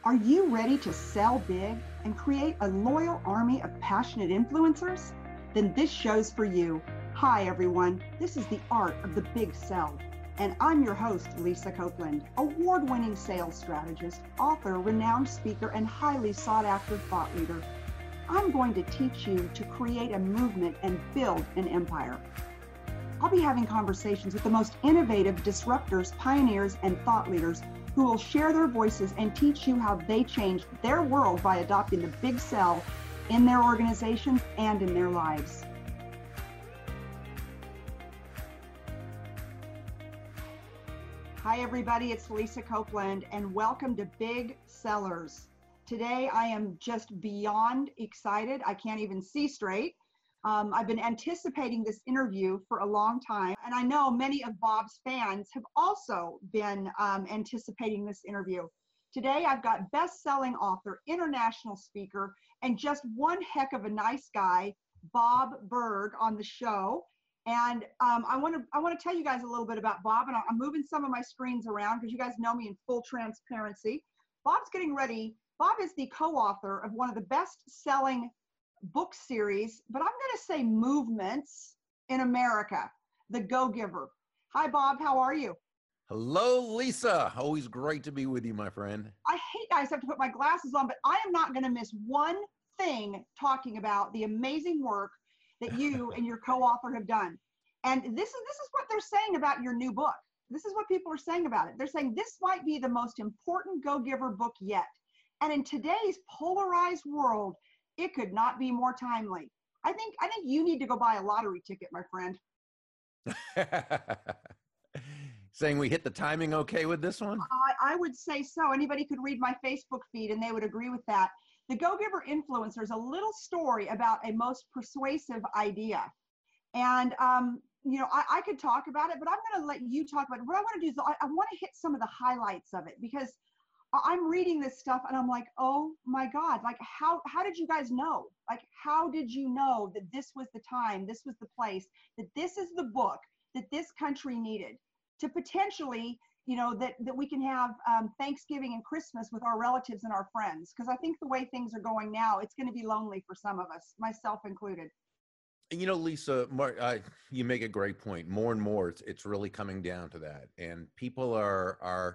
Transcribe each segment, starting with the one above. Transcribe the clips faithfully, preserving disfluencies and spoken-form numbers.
Are you ready to sell big and create a loyal army of passionate influencers? Then this show's for you. Hi, everyone. This is the Art of the Big Sell, and I'm your host, Lisa Copeland, award-winning sales strategist, author, renowned speaker, and highly sought-after thought leader. I'm going to teach you to create a movement and build an empire. I'll be having conversations with the most innovative disruptors, pioneers, and thought leaders who will share their voices and teach you how they changed their world by adopting the big sell in their organizations and in their lives. Hi, everybody. It's Lisa Copeland, and welcome to Big Sellers. Today, I am just beyond excited. I can't even see straight. Um, I've been anticipating this interview for a long time, and I know many of Bob's fans have also been um, anticipating this interview. Today, I've got best-selling author, international speaker, and just one heck of a nice guy, Bob Burg, on the show. And um, I want to I want to tell you guys a little bit about Bob, and I'm moving some of my screens around because you guys know me in full transparency. Bob's getting ready. Bob is the co-author of one of the best-selling book series, but I'm going to say movements in America, The Go-Giver. Hi, Bob. How are you? Hello, Lisa. Always great to be with you, my friend. I hate I have to put my glasses on, but I am not going to miss one thing talking about the amazing work that you and your co-author have done. And this is this is what they're saying about your new book. This is what people are saying about it. They're saying this might be the most important Go-Giver book yet. And in today's polarized world, it could not be more timely. I think I think you need to go buy a lottery ticket, my friend. Saying we hit the timing okay with this one? I, I would say so. Anybody could read my Facebook feed and they would agree with that. The Go-Giver Influencer is a little story about a most persuasive idea. And, um, you know, I, I could talk about it, but I'm going to let you talk about it. What I want to do is I, I want to hit some of the highlights of it, because I'm reading this stuff and I'm like, oh my God, like how, how did you guys know? Like, how did you know that this was the time, this was the place, that this is the book that this country needed to potentially, you know, that, that we can have um, Thanksgiving and Christmas with our relatives and our friends? Because I think the way things are going now, it's going to be lonely for some of us, myself included. You know, Lisa, Mark, I, you make a great point. More and more, it's, it's really coming down to that. And people are, are,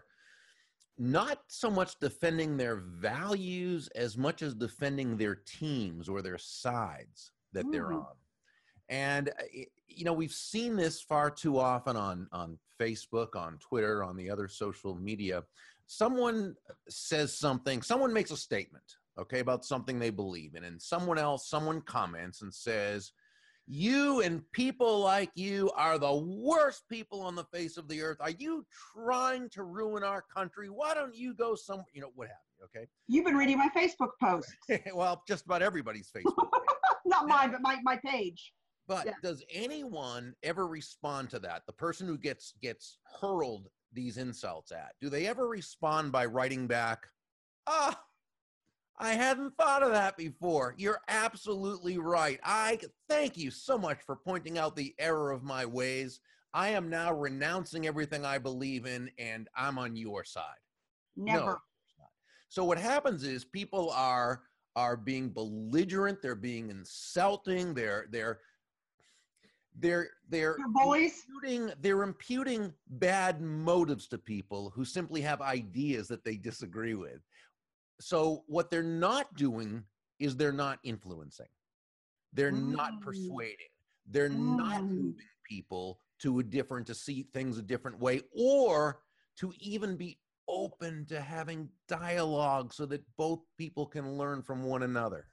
not so much defending their values as much as defending their teams or their sides that they're Mm. on. And, you know, we've seen this far too often on, on Facebook, on Twitter, on the other social media. Someone says something, someone makes a statement, okay, about something they believe in, and someone else, someone comments and says, you and people like you are the worst people on the face of the earth. Are you trying to ruin our country? Why don't you go somewhere? You know, what have you, okay? You've been reading my Facebook posts. Well, just about everybody's Facebook page. Not mine, but my, my page. But Yeah. Does anyone ever respond to that? The person who gets gets hurled these insults at, do they ever respond by writing back, ah, I hadn't thought of that before. You're absolutely right. I thank you so much for pointing out the error of my ways. I am now renouncing everything I believe in, and I'm on your side. Never. No, of course not. So what happens is people are are being belligerent. They're being insulting. They're they're they're they're You're bullies. imputing they're imputing bad motives to people who simply have ideas that they disagree with. So what they're not doing is they're not influencing. They're Mm. not persuading. They're Mm. not moving people to a different, to see things a different way, or to even be open to having dialogue so that both people can learn from one another.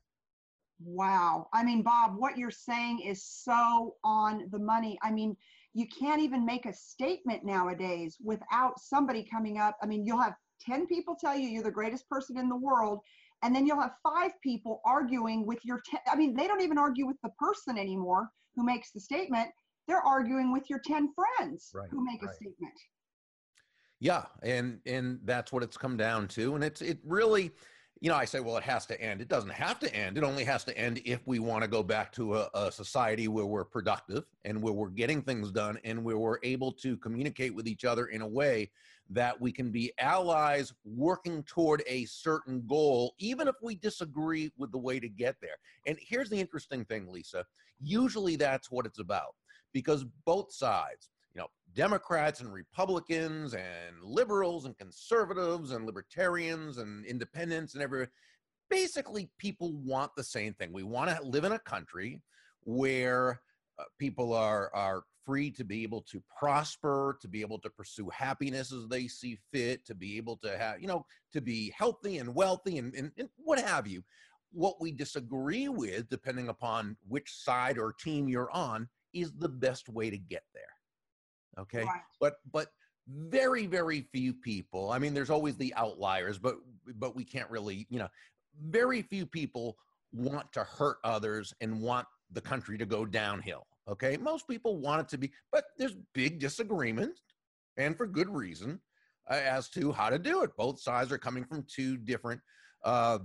Wow. I mean, Bob, what you're saying is so on the money. I mean, you can't even make a statement nowadays without somebody coming up. I mean, you'll have ten people tell you you're the greatest person in the world, and then you'll have five people arguing with your ten. I mean, they don't even argue with the person anymore who makes the statement. They're arguing with your ten friends Right, who make right. a statement. Yeah, and and that's what it's come down to. And it's it really, you know, I say, well, it has to end. It doesn't have to end. It only has to end if we want to go back to a, a society where we're productive and where we're getting things done and where we're able to communicate with each other in a way that we can be allies working toward a certain goal, even if we disagree with the way to get there. And here's the interesting thing, Lisa. Usually that's what it's about, because both sides, you know, Democrats and Republicans and liberals and conservatives and libertarians and independents and everything, basically people want the same thing. We want to live in a country where uh, people are, are free to be able to prosper, to be able to pursue happiness as they see fit, to be able to have, you know, to be healthy and wealthy and, and, and what have you. What we disagree with, depending upon which side or team you're on, is the best way to get there. Okay. Right. But, but very, very few people, I mean, there's always the outliers, but, but we can't really, you know, very few people want to hurt others and want the country to go downhill. Okay. Most people want it to be, but there's big disagreement, and for good reason, uh, as to how to do it. Both sides are coming from two different, uh,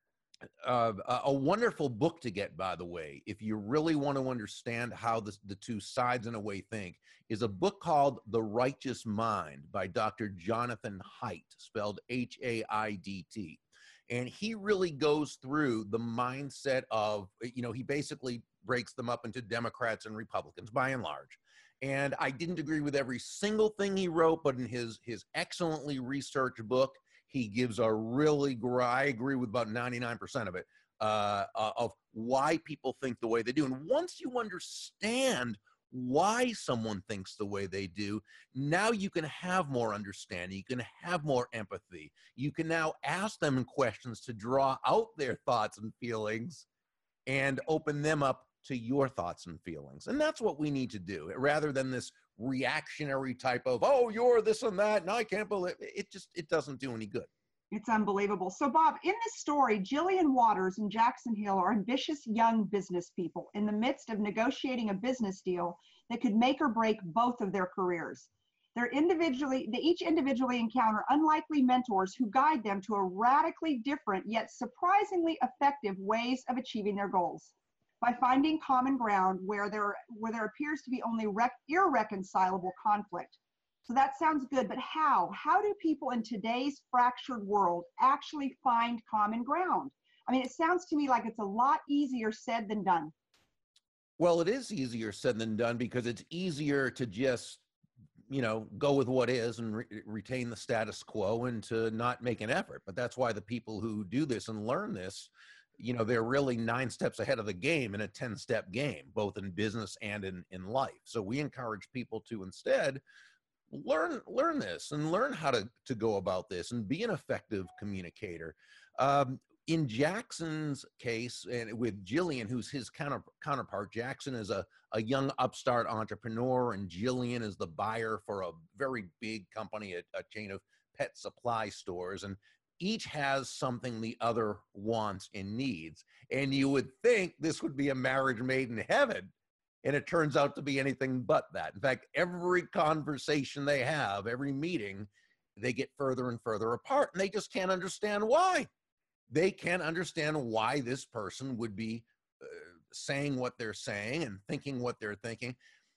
Uh, a wonderful book to get, by the way, if you really want to understand how the, the two sides in a way think, is a book called The Righteous Mind by Doctor Jonathan Haidt, spelled H A I D T. And he really goes through the mindset of, you know, he basically breaks them up into Democrats and Republicans by and large. And I didn't agree with every single thing he wrote, but in his, his excellently researched book, he gives a really, I agree with about ninety-nine percent of it, uh, uh, of why people think the way they do. And once you understand why someone thinks the way they do, now you can have more understanding. You can have more empathy. You can now ask them questions to draw out their thoughts and feelings and open them up to your thoughts and feelings. And that's what we need to do, rather than this reactionary type of, oh, you're this and that, and I can't believe it. It just, it doesn't do any good. It's unbelievable. So Bob, in this story, Jillian Waters and Jackson Hill are ambitious young business people in the midst of negotiating a business deal that could make or break both of their careers. They're individually, they each individually encounter unlikely mentors who guide them to a radically different yet surprisingly effective ways of achieving their goals. By finding common ground where there, where there appears to be only rec- irreconcilable conflict. So that sounds good, but how? How do people in today's fractured world actually find common ground? I mean, it sounds to me like it's a lot easier said than done. Well, it is easier said than done, because it's easier to just, you know, go with what is and re- retain the status quo and to not make an effort. But that's why the people who do this and learn this, you know, they're really nine steps ahead of the game in a ten step game, both in business and in, in life. So we encourage people to instead learn, learn this and learn how to, to go about this and be an effective communicator. Um, in Jackson's case, and with Jillian, who's his counter, counterpart, Jackson is a, a young upstart entrepreneur, and Jillian is the buyer for a very big company, a, a chain of pet supply stores. And each has something the other wants and needs. And you would think this would be a marriage made in heaven. And it turns out to be anything but that. In fact, every conversation they have, every meeting, they get further and further apart, and they just can't understand why. They can't understand why this person would be uh, saying what they're saying and thinking what they're thinking.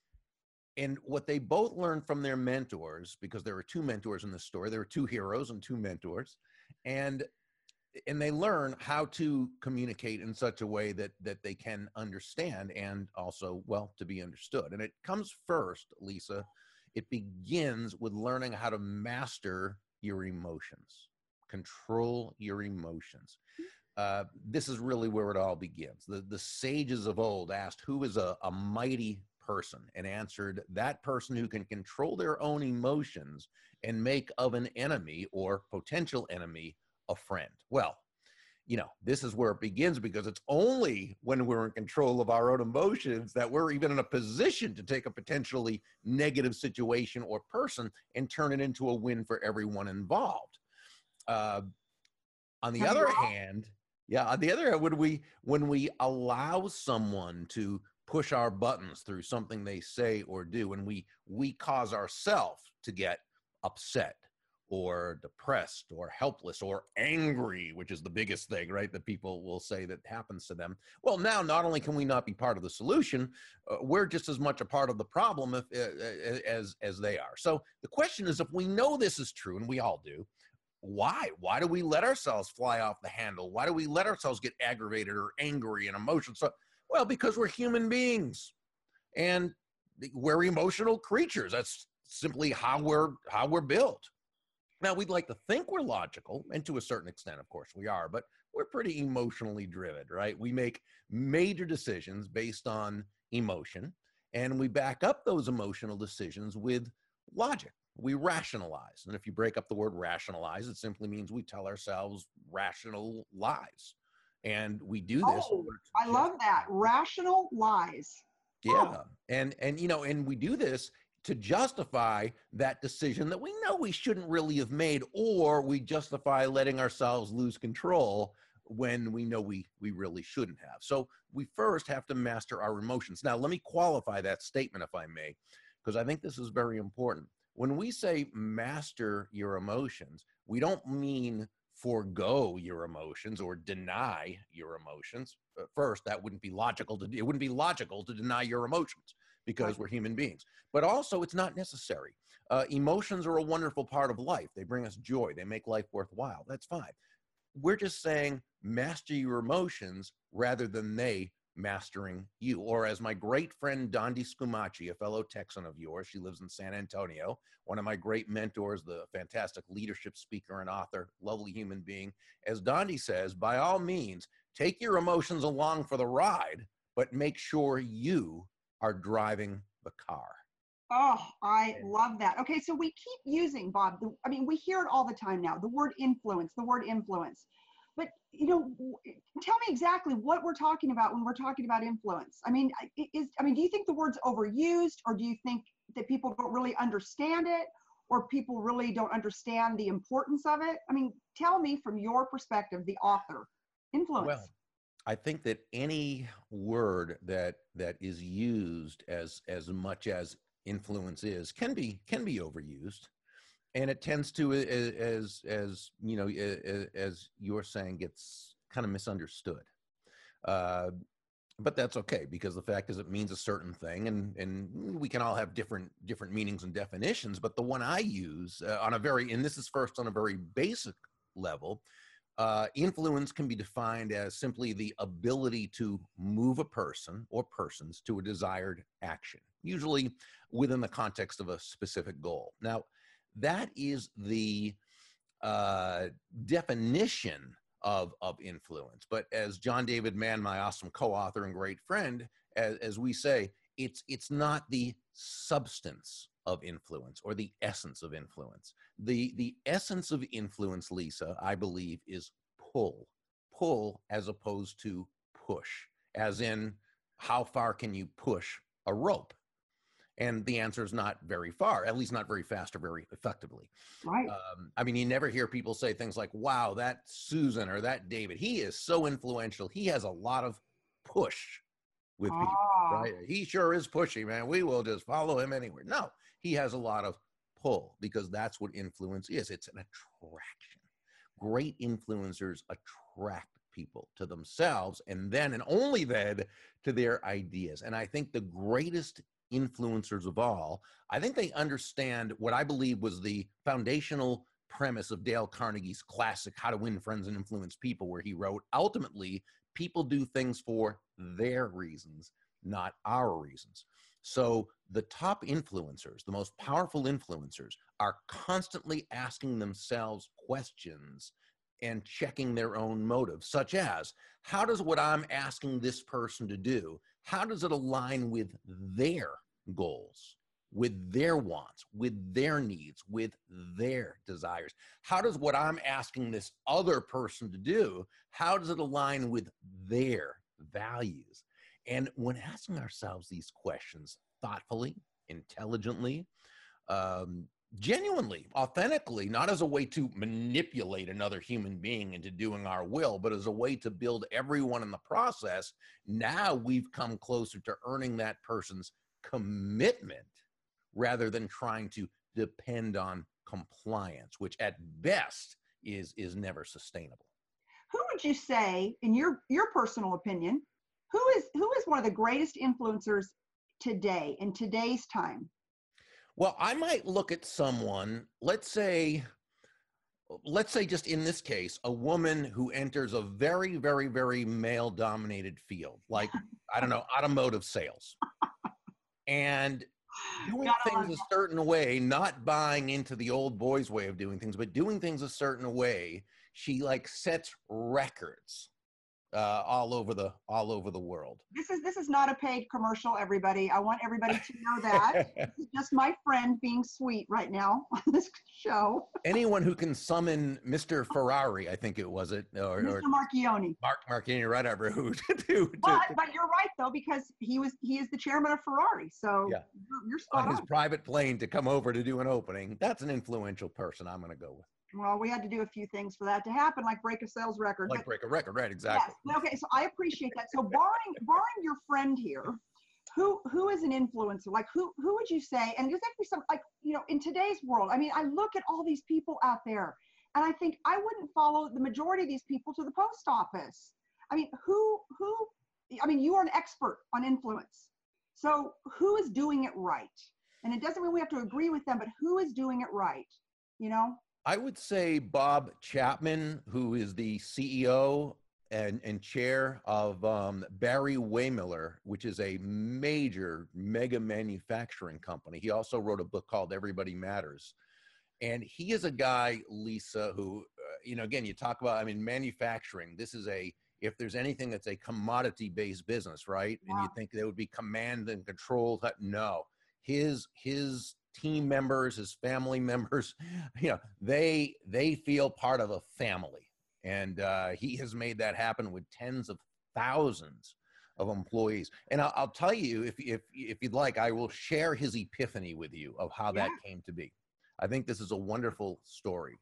And what they both learned from their mentors, because there were two mentors in this story, there were two heroes and two mentors, and and they learn how to communicate in such a way that that they can understand and also, well, to be understood. And it comes first, Lisa, it begins with learning how to master your emotions, control your emotions. Uh, this is really where it all begins. The, the sages of old asked, who is a, a mighty person, and answered, that person who can control their own emotions and make of an enemy or potential enemy a friend. Well, you know, this is where it begins, because it's only when we're in control of our own emotions that we're even in a position to take a potentially negative situation or person and turn it into a win for everyone involved. Uh, on the other hand, yeah, on the other hand, when we, when we allow someone to push our buttons through something they say or do, and we, we cause ourselves to get upset or depressed or helpless or angry, which is the biggest thing, right, that people will say that happens to them. Well, now not only can we not be part of the solution, uh, we're just as much a part of the problem if, uh, as as they are. So the question is, if we know this is true, and we all do, why? Why do we let ourselves fly off the handle? Why do we let ourselves get aggravated or angry and emotional? So, well, because we're human beings and we're emotional creatures. That's simply how we're how we're built. Now, we'd like to think we're logical, and to a certain extent, of course, we are, but we're pretty emotionally driven, right? We make major decisions based on emotion, and we back up those emotional decisions with logic. We rationalize. And if you break up the word rationalize, it simply means we tell ourselves rational lies. And we do this. Oh, I love that. Rational lies. Yeah. And, and, you know, and we do this to justify that decision that we know we shouldn't really have made, or we justify letting ourselves lose control when we know we, we really shouldn't have. So we first have to master our emotions. Now, let me qualify that statement, if I may, because I think this is very important. When we say master your emotions, we don't mean forego your emotions or deny your emotions. First, that wouldn't be logical to do. It wouldn't be logical to deny your emotions because we're human beings. But also, it's not necessary. Uh, emotions are a wonderful part of life. They bring us joy. They make life worthwhile. That's fine. We're just saying master your emotions rather than they mastering you. Or as my great friend Dondi Scumaci, a fellow Texan of yours, she lives in San Antonio, one of my great mentors, the fantastic leadership speaker and author, lovely human being. As Dondi says, by all means, take your emotions along for the ride, but make sure you are driving the car. Oh, I love that. Okay, so we keep using, Bob, the, I mean, we hear it all the time now, the word influence, the word influence. But, you know, tell me exactly what we're talking about when we're talking about influence. I mean, is, I mean, do you think the word's overused, or do you think that people don't really understand it, or people really don't understand the importance of it? I mean, tell me from your perspective, the author, influence. Well, I think that any word that that is used as as much as influence is can be can be overused, and it tends to, as as you know, as you're saying, gets kind of misunderstood. Uh, but that's okay, because the fact is it means a certain thing, and and we can all have different different meanings and definitions. But the one I use uh, on a very, and this is first on a very basic level. Uh, influence can be defined as simply the ability to move a person or persons to a desired action, usually within the context of a specific goal. Now, that is the uh, definition of, of influence. But as John David Mann, my awesome co-author and great friend, as, as we say, it's, it's not the substance of influence or the essence of influence. The, the essence of influence, Lisa, I believe, is pull. Pull as opposed to push, as in how far can you push a rope? And the answer is not very far, at least not very fast or very effectively. Right. Um, I mean, you never hear people say things like, wow, that Susan or that David, he is so influential. He has a lot of push with people, ah. right? He sure is pushy, man. We will just follow him anywhere. No, he has a lot of pull, because that's what influence is. It's an attraction. Great influencers attract people to themselves, and then and only then to their ideas. And I think the greatest influencers of all, I think they understand what I believe was the foundational premise of Dale Carnegie's classic How to Win Friends and Influence People, where he wrote, ultimately, people do things for their reasons, not our reasons. So the top influencers, the most powerful influencers, are constantly asking themselves questions and checking their own motives, such as, how does what I'm asking this person to do, how does it align with their goals, with their wants, with their needs, with their desires? How does what I'm asking this other person to do, how does it align with their values? And when asking ourselves these questions thoughtfully, intelligently, um, genuinely, authentically, not as a way to manipulate another human being into doing our will, but as a way to build everyone in the process, now we've come closer to earning that person's commitment rather than trying to depend on compliance, which at best is is never sustainable. Who would you say, in your your personal opinion, who is who is one of the greatest influencers today, in today's time? Well, I might look at someone, let's say, let's say just in this case, a woman who enters a very, very, very male-dominated field, like, I don't know, automotive sales. And doing Gotta things love a that. certain way, not buying into the old boys way of doing things, but doing things a certain way, she like sets records uh, all over the all over the world. This is this is not a paid commercial, everybody. I want everybody to know that. This is just my friend being sweet right now on this show. Anyone who can summon Mister Ferrari, I think it was it, or, Mister or Marchioni. Mark Marchini, whatever, who to do. But but you're right though, because he was he is the chairman of Ferrari. So Yeah. you're, you're spot On his on. private plane to come over to do an opening. That's an influential person I'm going to go with. Well, we had to do a few things for that to happen, like break a sales record. Like but, break a record, right? Exactly. yes. Okay, so I appreciate that. So barring barring your friend here, who who is an influencer? Like who who would you say? And there's actually some, like, you know, in today's world, I mean, I look at all these people out there and I think I wouldn't follow the majority of these people to the post office. I mean, who who I mean, you are an expert on influence. So who is doing it right? And it doesn't mean we have to agree with them, but who is doing it right? You know? I would say Bob Chapman, who is the C E O and, and chair of um, Barry Waymiller, which is a major mega manufacturing company. He also wrote a book called Everybody Matters. And he is a guy, Lisa, who, uh, you know, again, you talk about, I mean, manufacturing, this is a, if there's anything that's a commodity-based business, right? Yeah. And you think there would be command and control, no. His, his team members, his family members, you know, they they feel part of a family, and uh, he has made that happen with tens of thousands of employees. And I'll, I'll tell you, if if if you'd like, I will share his epiphany with you of how that Yeah. came to be. I think this is a wonderful story.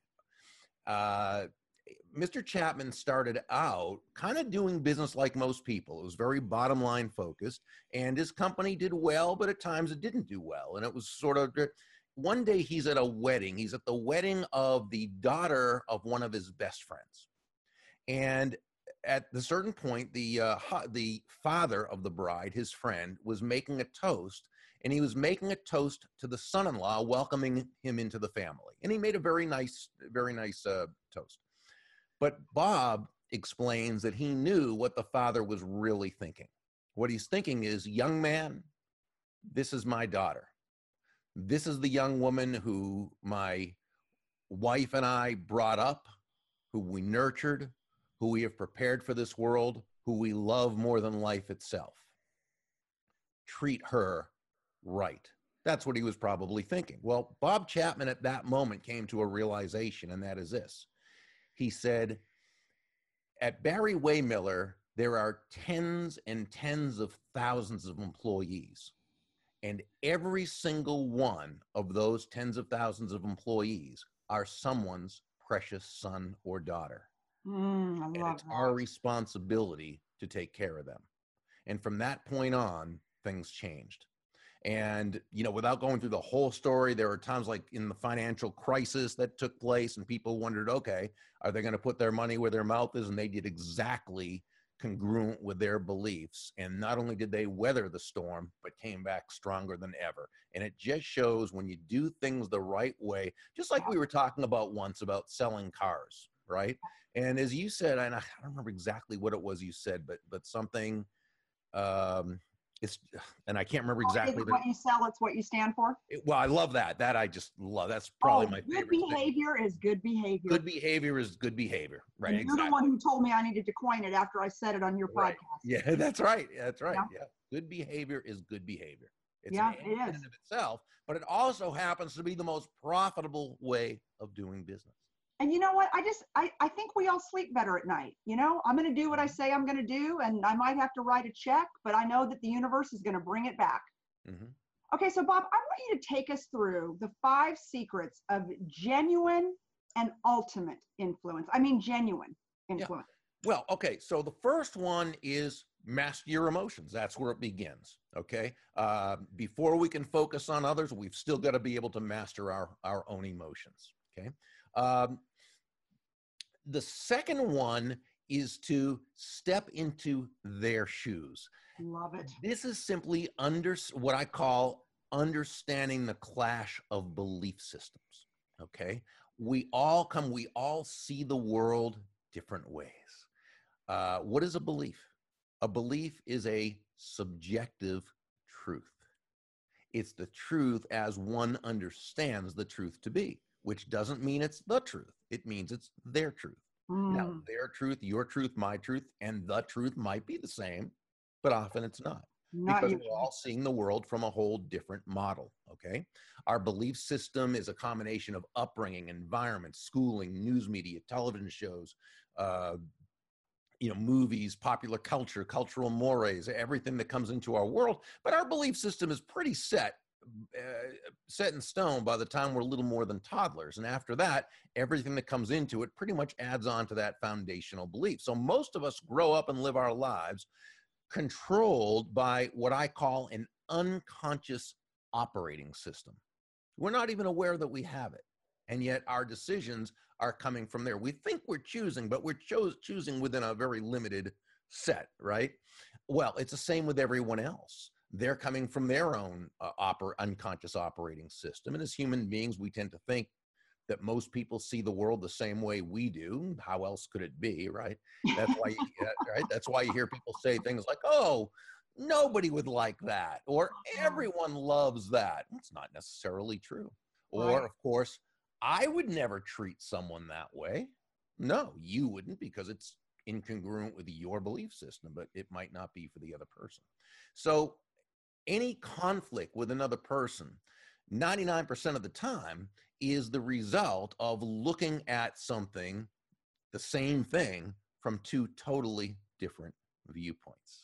Uh, Mister Chapman started out kind of doing business like most people. It was very bottom line focused, and his company did well, but at times it didn't do well. And it was sort of, one day he's at a wedding. He's at the wedding of the daughter of one of his best friends. And at a certain point, the, uh, the father of the bride, his friend, was making a toast, and he was making a toast to the son-in-law, welcoming him into the family. And he made a very nice, very nice uh, toast. But Bob explains that he knew what the father was really thinking. What he's thinking is, young man, this is my daughter. This is the young woman who my wife and I brought up, who we nurtured, who we have prepared for this world, who we love more than life itself. Treat her right. That's what he was probably thinking. Well, Bob Chapman at that moment came to a realization, and that is this. He said, at Barry Waymiller, there are tens and tens of thousands of employees. And every single one of those tens of thousands of employees are someone's precious son or daughter. Mm, I And love it's that. our responsibility to take care of them. And from that point on, things changed. And, you know, without going through the whole story, there were times like in the financial crisis that took place and people wondered, okay, are they going to put their money where their mouth is? And they did exactly congruent with their beliefs. And not only did they weather the storm, but came back stronger than ever. And it just shows when you do things the right way, just like we were talking about once about selling cars, right? And as you said, and I don't remember exactly what it was you said, but but something, um, it's, and I can't remember exactly. It's what you sell, it's what you stand for. It, well, I love that. That I just love. That's probably Oh, my good favorite behavior thing. is good behavior. Good behavior is good behavior. Right. And you're Exactly. the one who told me I needed to coin it after I said it on your Right. podcast. Yeah, that's right. That's right. Yeah. Yeah. Good behavior is good behavior. It's Yeah, an it end in is. and of itself, but it also happens to be the most profitable way of doing business. And you know what? I just, I, I think we all sleep better at night. You know, I'm going to do what I say I'm going to do, and I might have to write a check, but I know that the universe is going to bring it back. Mm-hmm. Okay, so Bob, I want you to take us through the five secrets of genuine and ultimate influence. I mean, genuine influence. Well, okay. So the first one is master your emotions. That's where it begins. Okay. Uh, before we can focus on others, we've still got to be able to master our, our own emotions. Okay. Um, the second one is to step into their shoes. Love it. This is simply under what I call understanding the clash of belief systems. Okay. We all come, we all see the world different ways. Uh, what is a belief? A belief is a subjective truth. It's the truth as one understands the truth to be, which doesn't mean it's the truth. It means it's their truth. Mm. Now, their truth, your truth, my truth, and the truth might be the same, but often it's not. Not because usually. We're all seeing the world from a whole different model, okay? Our belief system is a combination of upbringing, environment, schooling, news media, television shows, uh, you know, movies, popular culture, cultural mores, everything that comes into our world. But our belief system is pretty set, uh, set in stone by the time we're a little more than toddlers. And after that, everything that comes into it pretty much adds on to that foundational belief. So most of us grow up and live our lives controlled by what I call an unconscious operating system. We're not even aware that we have it. And yet our decisions are coming from there. We think we're choosing, but we're cho- choosing within a very limited set, right? Well, it's the same with everyone else. They're coming from their own uh, oper- unconscious operating system. And as human beings, we tend to think that most people see the world the same way we do. How else could it be, right? That's why, you, right? That's why you hear people say things like, oh, nobody would like that, or everyone loves that. It's not necessarily true. Or, right. Of course, I would never treat someone that way. No, you wouldn't, because it's incongruent with your belief system, but it might not be for the other person. So any conflict with another person, ninety-nine percent of the time, is the result of looking at something, the same thing, from two totally different viewpoints.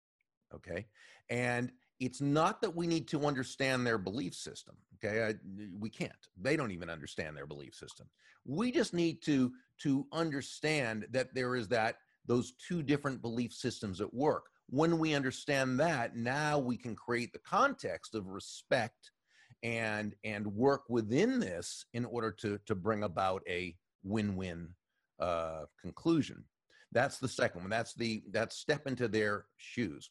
Okay? And it's not that we need to understand their belief system. Okay, I, we can't. They don't even understand their belief system. We just need to to understand that there is that those two different belief systems at work. When we understand that, now we can create the context of respect and and work within this in order to to bring about a win-win uh, conclusion. That's the second one. That's the that's step into their shoes.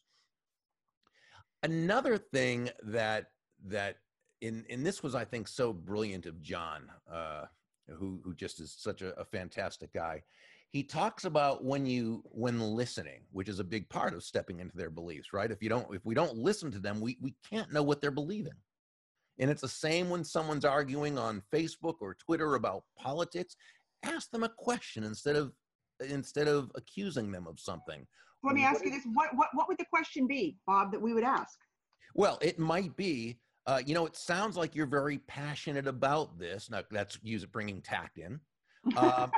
Another thing that that in and this was, I think, so brilliant of John, uh, who who just is such a, a fantastic guy. He talks about when you when listening, which is a big part of stepping into their beliefs, right? If you don't, if we don't listen to them, we we can't know what they're believing. And it's the same when someone's arguing on Facebook or Twitter about politics. Ask them a question instead of instead of accusing them of something. Let me ask you this. What, what, what would the question be, Bob, that we would ask? Well, it might be, uh, you know, it sounds like you're very passionate about this. Now, that's use it bringing tact in. Um,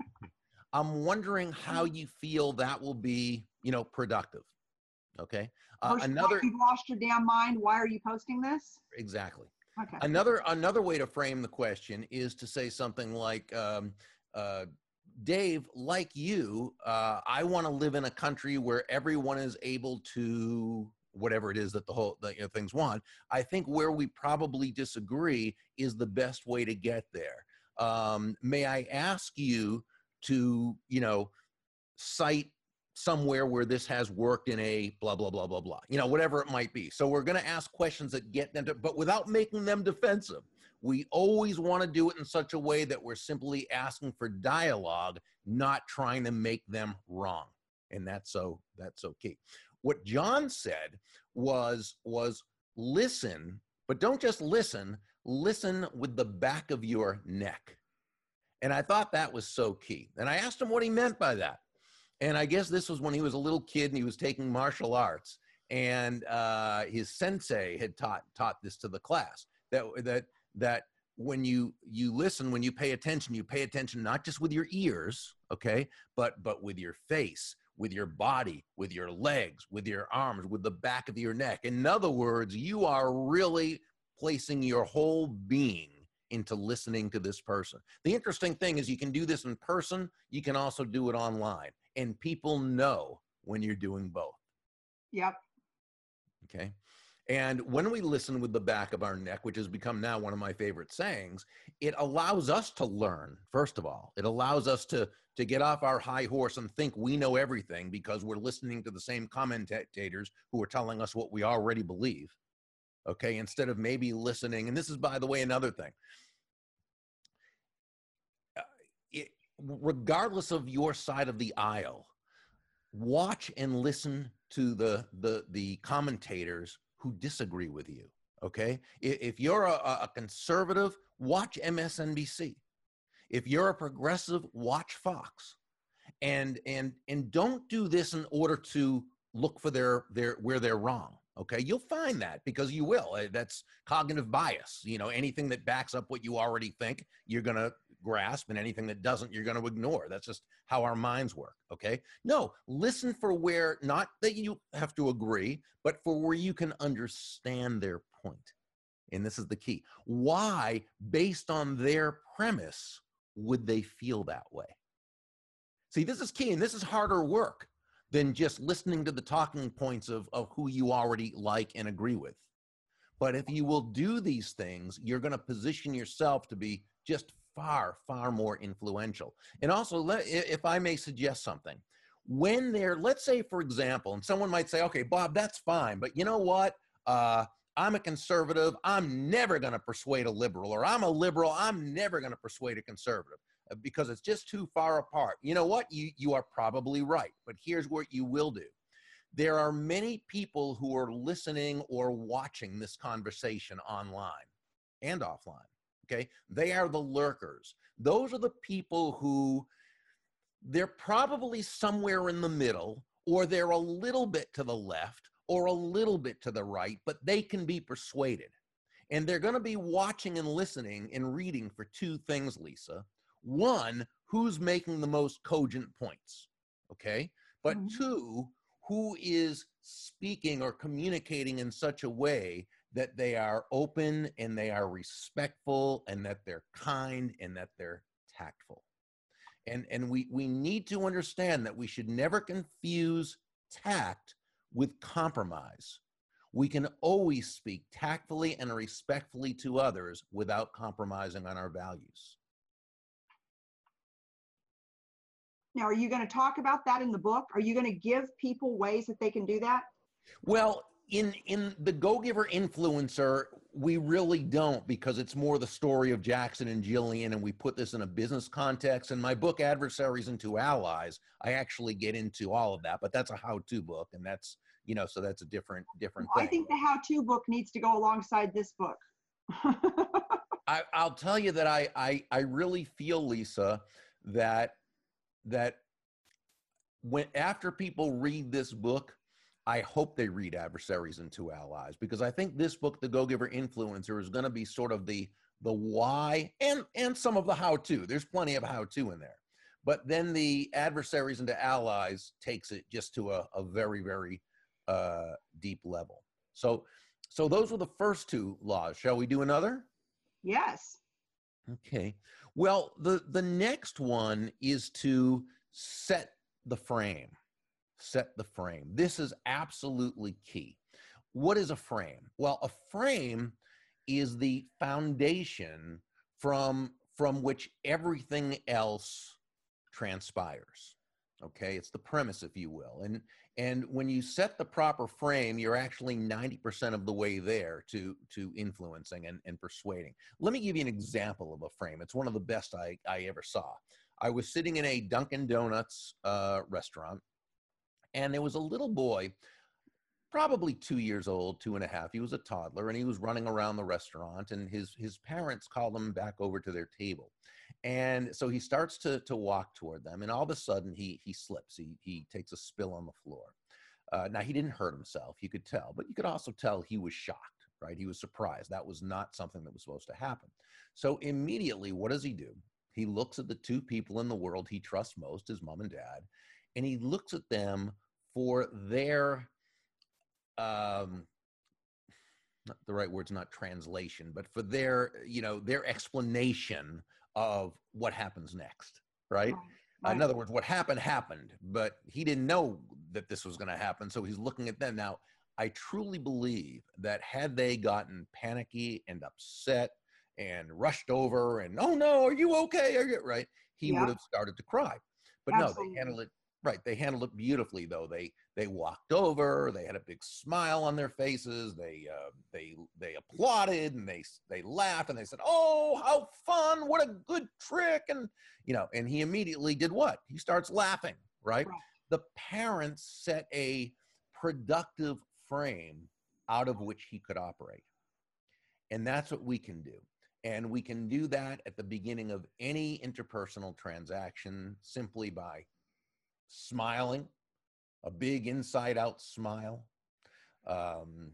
I'm wondering how you feel that will be, you know, productive. Okay. Uh, another. You've lost your damn mind. Why are you posting this? Exactly. Okay. Another another way to frame the question is to say something like, um, uh, Dave, like you, uh, I want to live in a country where everyone is able to whatever it is that the whole the, you know, things want. I think where we probably disagree is the best way to get there. Um, may I ask you to, you know, cite somewhere where this has worked in a blah, blah, blah, blah, blah, you know, whatever it might be. So we're going to ask questions that get them to, but without making them defensive. We always want to do it in such a way that we're simply asking for dialogue, not trying to make them wrong. And that's so, that's so key. What John said was, was listen, but don't just listen, listen with the back of your neck. And I thought that was so key. And I asked him what he meant by that. And I guess this was when he was a little kid and he was taking martial arts, and uh, his sensei had taught taught this to the class, that that that when you you listen, when you pay attention, you pay attention not just with your ears, okay, but but with your face, with your body, with your legs, with your arms, with the back of your neck. In other words, you are really placing your whole being into listening to this person. The interesting thing is you can do this in person, you can also do it online. And people know when you're doing both. Yep. Okay. And when we listen with the back of our neck, which has become now one of my favorite sayings, it allows us to learn, first of all. It allows us to, to get off our high horse and think we know everything because we're listening to the same commentators who are telling us what we already believe. Okay. Instead of maybe listening. And this is, by the way, another thing. Uh, it, regardless of your side of the aisle, watch and listen to the, the, the commentators who disagree with you, okay? If you're a, a conservative, watch M S N B C. If you're a progressive, watch Fox. And, and, and don't do this in order to look for their, their, where they're wrong, okay? You'll find that because you will. That's cognitive bias. You know, anything that backs up what you already think, you're gonna grasp, and anything that doesn't, you're gonna ignore. That's just how our minds work, okay? No, listen for where, not that you have to agree, but for where you can understand their point. And this is the key. Why, based on their premise, would they feel that way? See, this is key, and this is harder work than just listening to the talking points of, of who you already like and agree with. But if you will do these things, you're gonna position yourself to be just far, far more influential. And also, let, if I may suggest something, when they're, let's say, for example, and someone might say, okay, Bob, that's fine, but you know what? Uh, I'm a conservative. I'm never going to persuade a liberal, or I'm a liberal. I'm never going to persuade a conservative because it's just too far apart. You know what? You, you are probably right, but here's what you will do. There are many people who are listening or watching this conversation online and offline. Okay, they are the lurkers. Those are the people who they're probably somewhere in the middle, or they're a little bit to the left or a little bit to the right, but they can be persuaded. And they're going to be watching and listening and reading for two things, Lisa. One, who's making the most cogent points, okay? But mm-hmm. two, who is speaking or communicating in such a way that they are open and they are respectful and that they're kind and that they're tactful. And, and we, we need to understand that we should never confuse tact with compromise. We can always speak tactfully and respectfully to others without compromising on our values. Now, are you going to talk about that in the book? Are you going to give people ways that they can do that? Well, in, in the Go-Giver Influencer, we really don't, because it's more the story of Jackson and Jillian, and we put this in a business context. In my book, Adversaries into Allies, I actually get into all of that, but that's a how-to book, and that's, you know, so that's a different, different well, thing. I think the how-to book needs to go alongside this book. I, I'll tell you that I, I, I really feel, Lisa, that, that when, after people read this book, I hope they read Adversaries into Allies, because I think this book, The Go-Giver Influencer, is going to be sort of the, the why and, and some of the how-to. There's plenty of how-to in there. But then the Adversaries into Allies takes it just to a, a very, very uh, deep level. So, so those were the first two laws. Shall we do another? Yes. Okay. Well, the, the next one is to set the frame. Set the frame. This is absolutely key. What is a frame? Well, a frame is the foundation from, from which everything else transpires. Okay, it's the premise, if you will. And, and when you set the proper frame, you're actually ninety percent of the way there to, to influencing and, and persuading. Let me give you an example of a frame. It's one of the best I, I ever saw. I was sitting in a Dunkin' Donuts uh, restaurant, and there was a little boy, probably two years old, two and a half. He was a toddler, and he was running around the restaurant, and his, his parents called him back over to their table. And so he starts to, to walk toward them, and all of a sudden he, he slips. He, he takes a spill on the floor. Uh, now, he didn't hurt himself, you could tell, but you could also tell he was shocked, right? He was surprised. That was not something that was supposed to happen. So immediately, what does he do? He looks at the two people in the world he trusts most, his mom and dad, and he looks at them for their, um, not the right word's not translation, but for their, you know, their explanation of what happens next, right? Right, right. In other words, what happened, happened, but he didn't know that this was going to happen. So he's looking at them. Now, I truly believe that had they gotten panicky and upset and rushed over and, oh no, are you okay? Are you right? He Yeah, would have started to cry. But no, absolutely. they handled it right. They handled it beautifully, though. They they walked over. They had a big smile on their faces. They uh, they they applauded and they they laughed and they said, "Oh, how fun! What a good trick!" And you know, and he immediately did what? He starts laughing. Right? Right. The parents set a productive frame out of which he could operate, and that's what we can do. And we can do that at the beginning of any interpersonal transaction simply by smiling, a big inside out smile, um,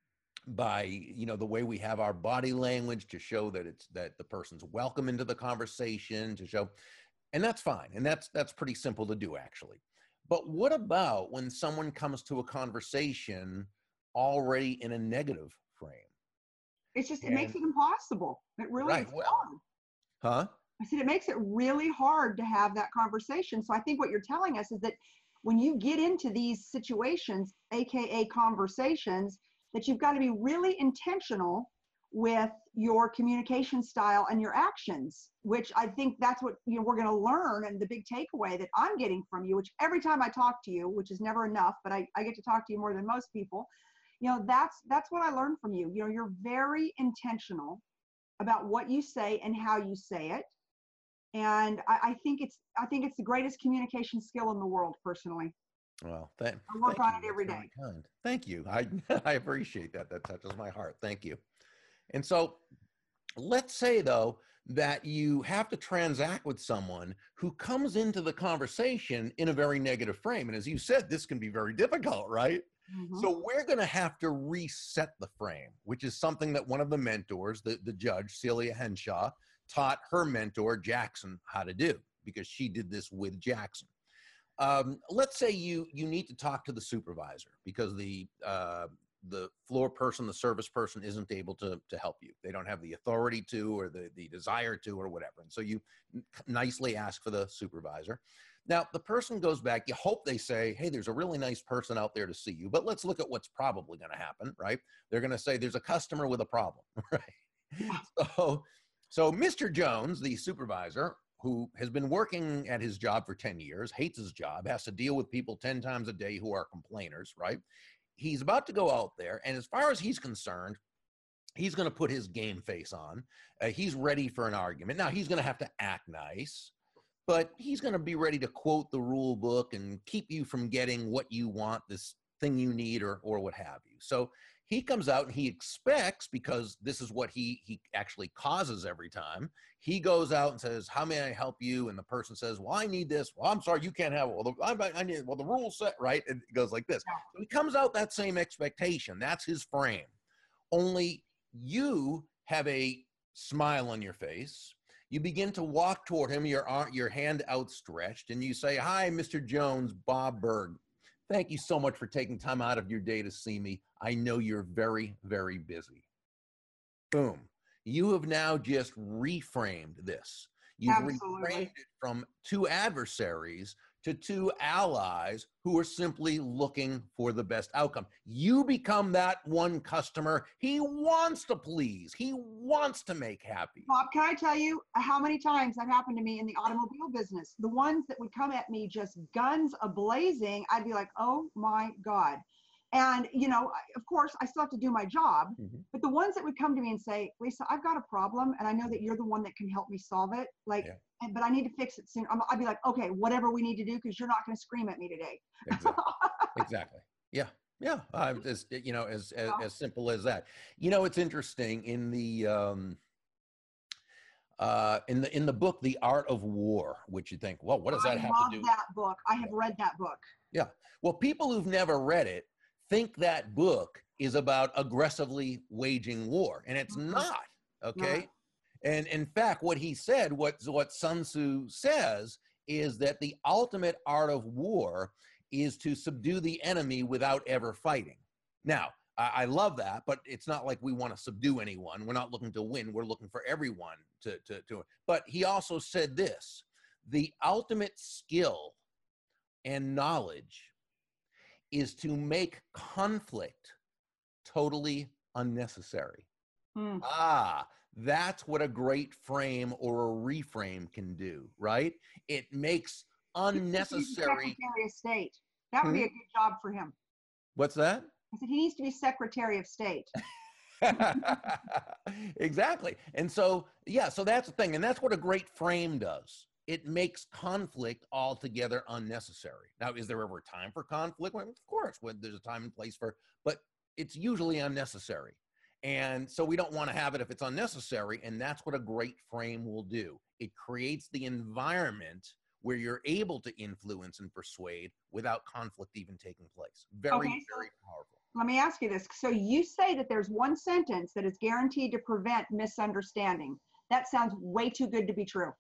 by, you know, the way we have our body language to show that it's, that the person's welcome into the conversation, to show, and that's fine. And that's, that's pretty simple to do, actually. But what about when someone comes to a conversation already in a negative frame? It's just, it And, makes it impossible. It really right, is well, hard. huh? I said, it makes it really hard to have that conversation. So I think what you're telling us is that when you get into these situations, A K A conversations, that you've got to be really intentional with your communication style and your actions, which I think that's what, you know, we're going to learn. And the big takeaway that I'm getting from you, which every time I talk to you, which is never enough, but I, I get to talk to you more than most people, you know, that's, that's what I learned from you. You know, you're very intentional about what you say and how you say it. And I, I think it's, I think it's the greatest communication skill in the world, personally. Well, th- I work thank on you. it every That's day. very kind. Thank you. I, I appreciate that. That touches my heart. Thank you. And so let's say, though, that you have to transact with someone who comes into the conversation in a very negative frame. And as you said, this can be very difficult, right? Mm-hmm. So we're going to have to reset the frame, which is something that one of the mentors, the, the judge, Celia Henshaw, taught her mentor, Jackson, how to do, because she did this with Jackson. Um, let's say you you need to talk to the supervisor because the uh, the floor person, the service person isn't able to, to help you. They don't have the authority to, or the, the desire to, or whatever. And so you nicely ask for the supervisor. Now, the person goes back, you hope they say, hey, there's a really nice person out there to see you, but let's look at what's probably going to happen, right? They're going to say there's a customer with a problem, right? So, so Mister Jones, the supervisor, who has been working at his job for ten years, hates his job, has to deal with people ten times a day who are complainers, right? He's about to go out there, and as far as he's concerned, he's going to put his game face on. Uh, he's ready for an argument. Now, he's going to have to act nice, but he's going to be ready to quote the rule book and keep you from getting what you want, this thing you need, or or what have you. So he comes out and he expects, because this is what he he actually causes every time. He goes out and says, how may I help you? And the person says, well, I need this. Well, I'm sorry, you can't have it. Well, the, I, I need, well, the rule's set, right? And it goes like this. So he comes out that same expectation. That's his frame. Only you have a smile on your face. You begin to walk toward him, your, your hand outstretched, and you say, hi, Mister Jones, Bob Berg. Thank you so much for taking time out of your day to see me. I know you're very, very busy. Boom. You have now just reframed this. You've Absolutely. reframed it from two adversaries to two allies who are simply looking for the best outcome. You become that one customer he wants to please. He wants to make happy. Bob, can I tell you how many times that happened to me in the automobile business? The ones that would come at me just guns a-blazing, I'd be like, oh my God. And, you know, of course, I still have to do my job, mm-hmm. but the ones that would come to me and say, Lisa, I've got a problem, and I know that you're the one that can help me solve it. Like, yeah. and, but I need to fix it soon. I'm, I'd be like, okay, whatever we need to do, because you're not going to scream at me today. Exactly. Exactly. Yeah. Yeah. Uh, as, you know, as, as, yeah. as simple as that. You know, it's interesting in the, um, uh, in the, in the book, The Art of War, which you think, well, what does that I have love to do? that book. I have read that book. Yeah. Well, people who've never read it think that book is about aggressively waging war, and it's mm-hmm. not, okay? No. And in fact, what he said, what, what Sun Tzu says, is that the ultimate art of war is to subdue the enemy without ever fighting. Now, I, I love that, but it's not like we want to subdue anyone. We're not looking to win. We're looking for everyone to, to, to. But he also said this, the ultimate skill and knowledge is to make conflict totally unnecessary. Hmm. Ah, that's what a great frame or a reframe can do, right? It makes He needs to be the unnecessary. Secretary of State. That would be Hmm? a good job for him. What's that? I said he needs to be Secretary of State. Exactly. And so, yeah, so that's the thing. And that's what a great frame does. It makes conflict altogether unnecessary. Now, is there ever a time for conflict? Well, of course, when there's a time and place for, but it's usually unnecessary. And so we don't want to have it if it's unnecessary. And that's what a great frame will do. It creates the environment where you're able to influence and persuade without conflict even taking place. Very, Okay, so very powerful. let me ask you this. So you say that there's one sentence that is guaranteed to prevent misunderstanding. That sounds way too good to be true.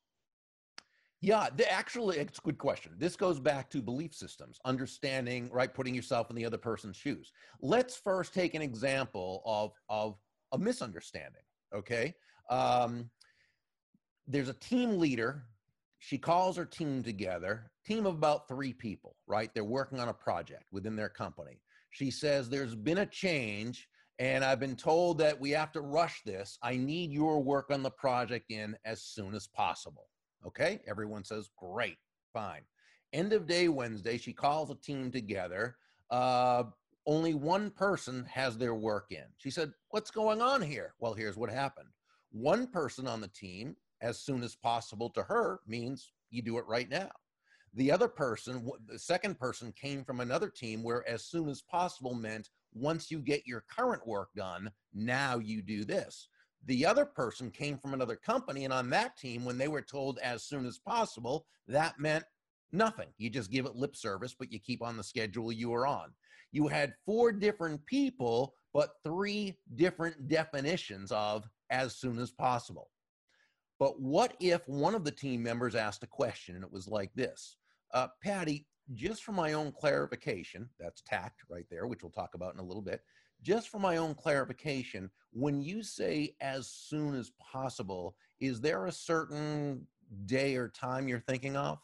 Yeah, the, actually, it's a good question. This goes back to belief systems, understanding, right, putting yourself in the other person's shoes. Let's first take an example of, of a misunderstanding, okay? Um, there's a team leader. She calls her team together, team of about three people, right? They're working on a project within their company. She says, there's been a change, and I've been told that we have to rush this. I need your work on the project in as soon as possible. Okay, everyone says, great, fine. End of day Wednesday, she calls a team together. Uh, only one person has their work in. She said, what's going on here? Well, here's what happened. One person on the team, as soon as possible to her, means you do it right now. The other person, the second person came from another team where as soon as possible meant once you get your current work done, now you do this. The other person came from another company, and on that team, when they were told as soon as possible, that meant nothing. You just give it lip service, but you keep on the schedule you were on. You had four different people, but three different definitions of as soon as possible. But what if one of the team members asked a question, and it was like this, uh, Patty, just for my own clarification, that's tact right there, which we'll talk about in a little bit. Just for my own clarification, when you say as soon as possible, is there a certain day or time you're thinking of?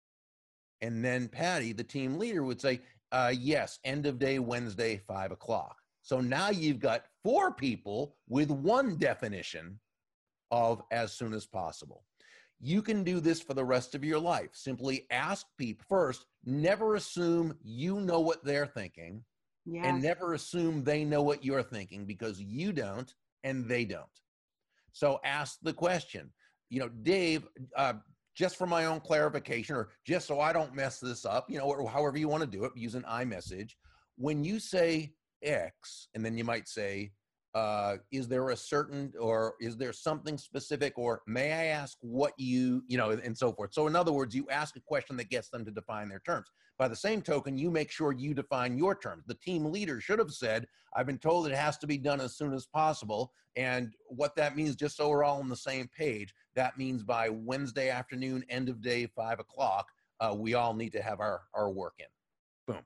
And then Patty, the team leader, would say, uh, yes, end of day Wednesday, five o'clock. So now you've got four people with one definition of as soon as possible. You can do this for the rest of your life. Simply ask people first, never assume you know what they're thinking. Yes. And never assume they know what you're thinking, because you don't and they don't. So ask the question, you know, Dave, uh, just for my own clarification, or just so I don't mess this up, you know, or however you want to do it, use an iMessage. When you say X, and then you might say, uh, is there a certain, or is there something specific, or may I ask what you, you know, and so forth. So in other words, you ask a question that gets them to define their terms. By the same token, you make sure you define your terms. The team leader should have said, I've been told it has to be done as soon as possible. And what that means, just so we're all on the same page, that means by Wednesday afternoon, end of day, five o'clock, uh, we all need to have our, our work in. Boom.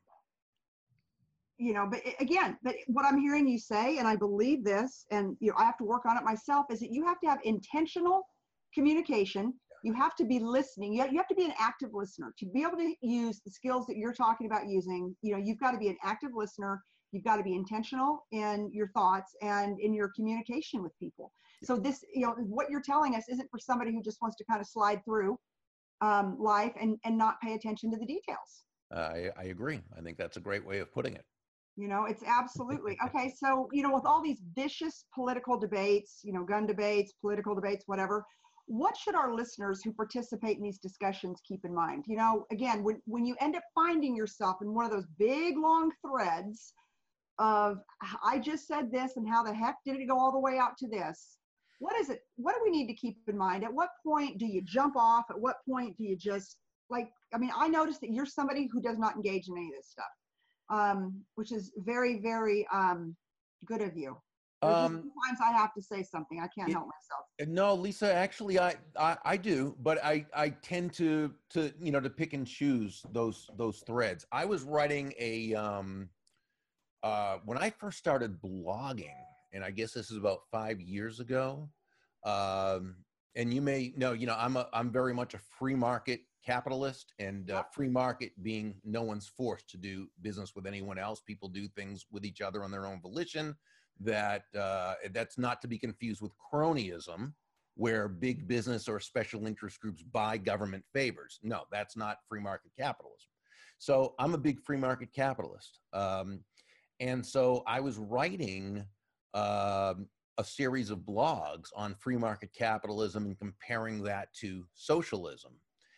You know, but again, but what I'm hearing you say, and I believe this, and you know, I have to work on it myself, is that you have to have intentional communication. You have to be listening. You have, you have to be an active listener to be able to use the skills that you're talking about using. You know, you've got to be an active listener. You've got to be intentional in your thoughts and in your communication with people. So this, you know, what you're telling us isn't for somebody who just wants to kind of slide through um, life and, and not pay attention to the details. Uh, I, I agree. I think that's a great way of putting it. You know, it's absolutely. Okay, so, you know, with all these vicious political debates, you know, gun debates, political debates, whatever, what should our listeners who participate in these discussions keep in mind? You know, again, when, when you end up finding yourself in one of those big, long threads of, I just said this and how the heck did it go all the way out to this? What is it? What do we need to keep in mind? At what point do you jump off? At what point do you just, like, I mean, I noticed that you're somebody who does not engage in any of this stuff. Um, which is very, very um, good of you. Um, sometimes I have to say something. I can't it, help myself. No, Lisa, actually, I, I, I do, but I, I tend to, to, you know, to pick and choose those, those threads. I was writing a, um, uh, when I first started blogging, and I guess this is about five years ago. Um, and you may know, you know, I'm a, I'm very much a free market capitalist, and uh, free market being no one's forced to do business with anyone else. People do things with each other on their own volition. That uh, that's not to be confused with cronyism, where big business or special interest groups buy government favors. No, that's not free market capitalism. So I'm a big free market capitalist. Um, and so I was writing uh, a series of blogs on free market capitalism and comparing that to socialism.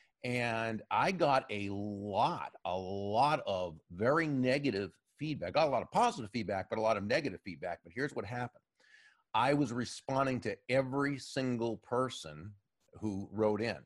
And I got a lot, a lot of very negative feedback. I got a lot of positive feedback, but a lot of negative feedback. But here's what happened. I was responding to every single person who wrote in.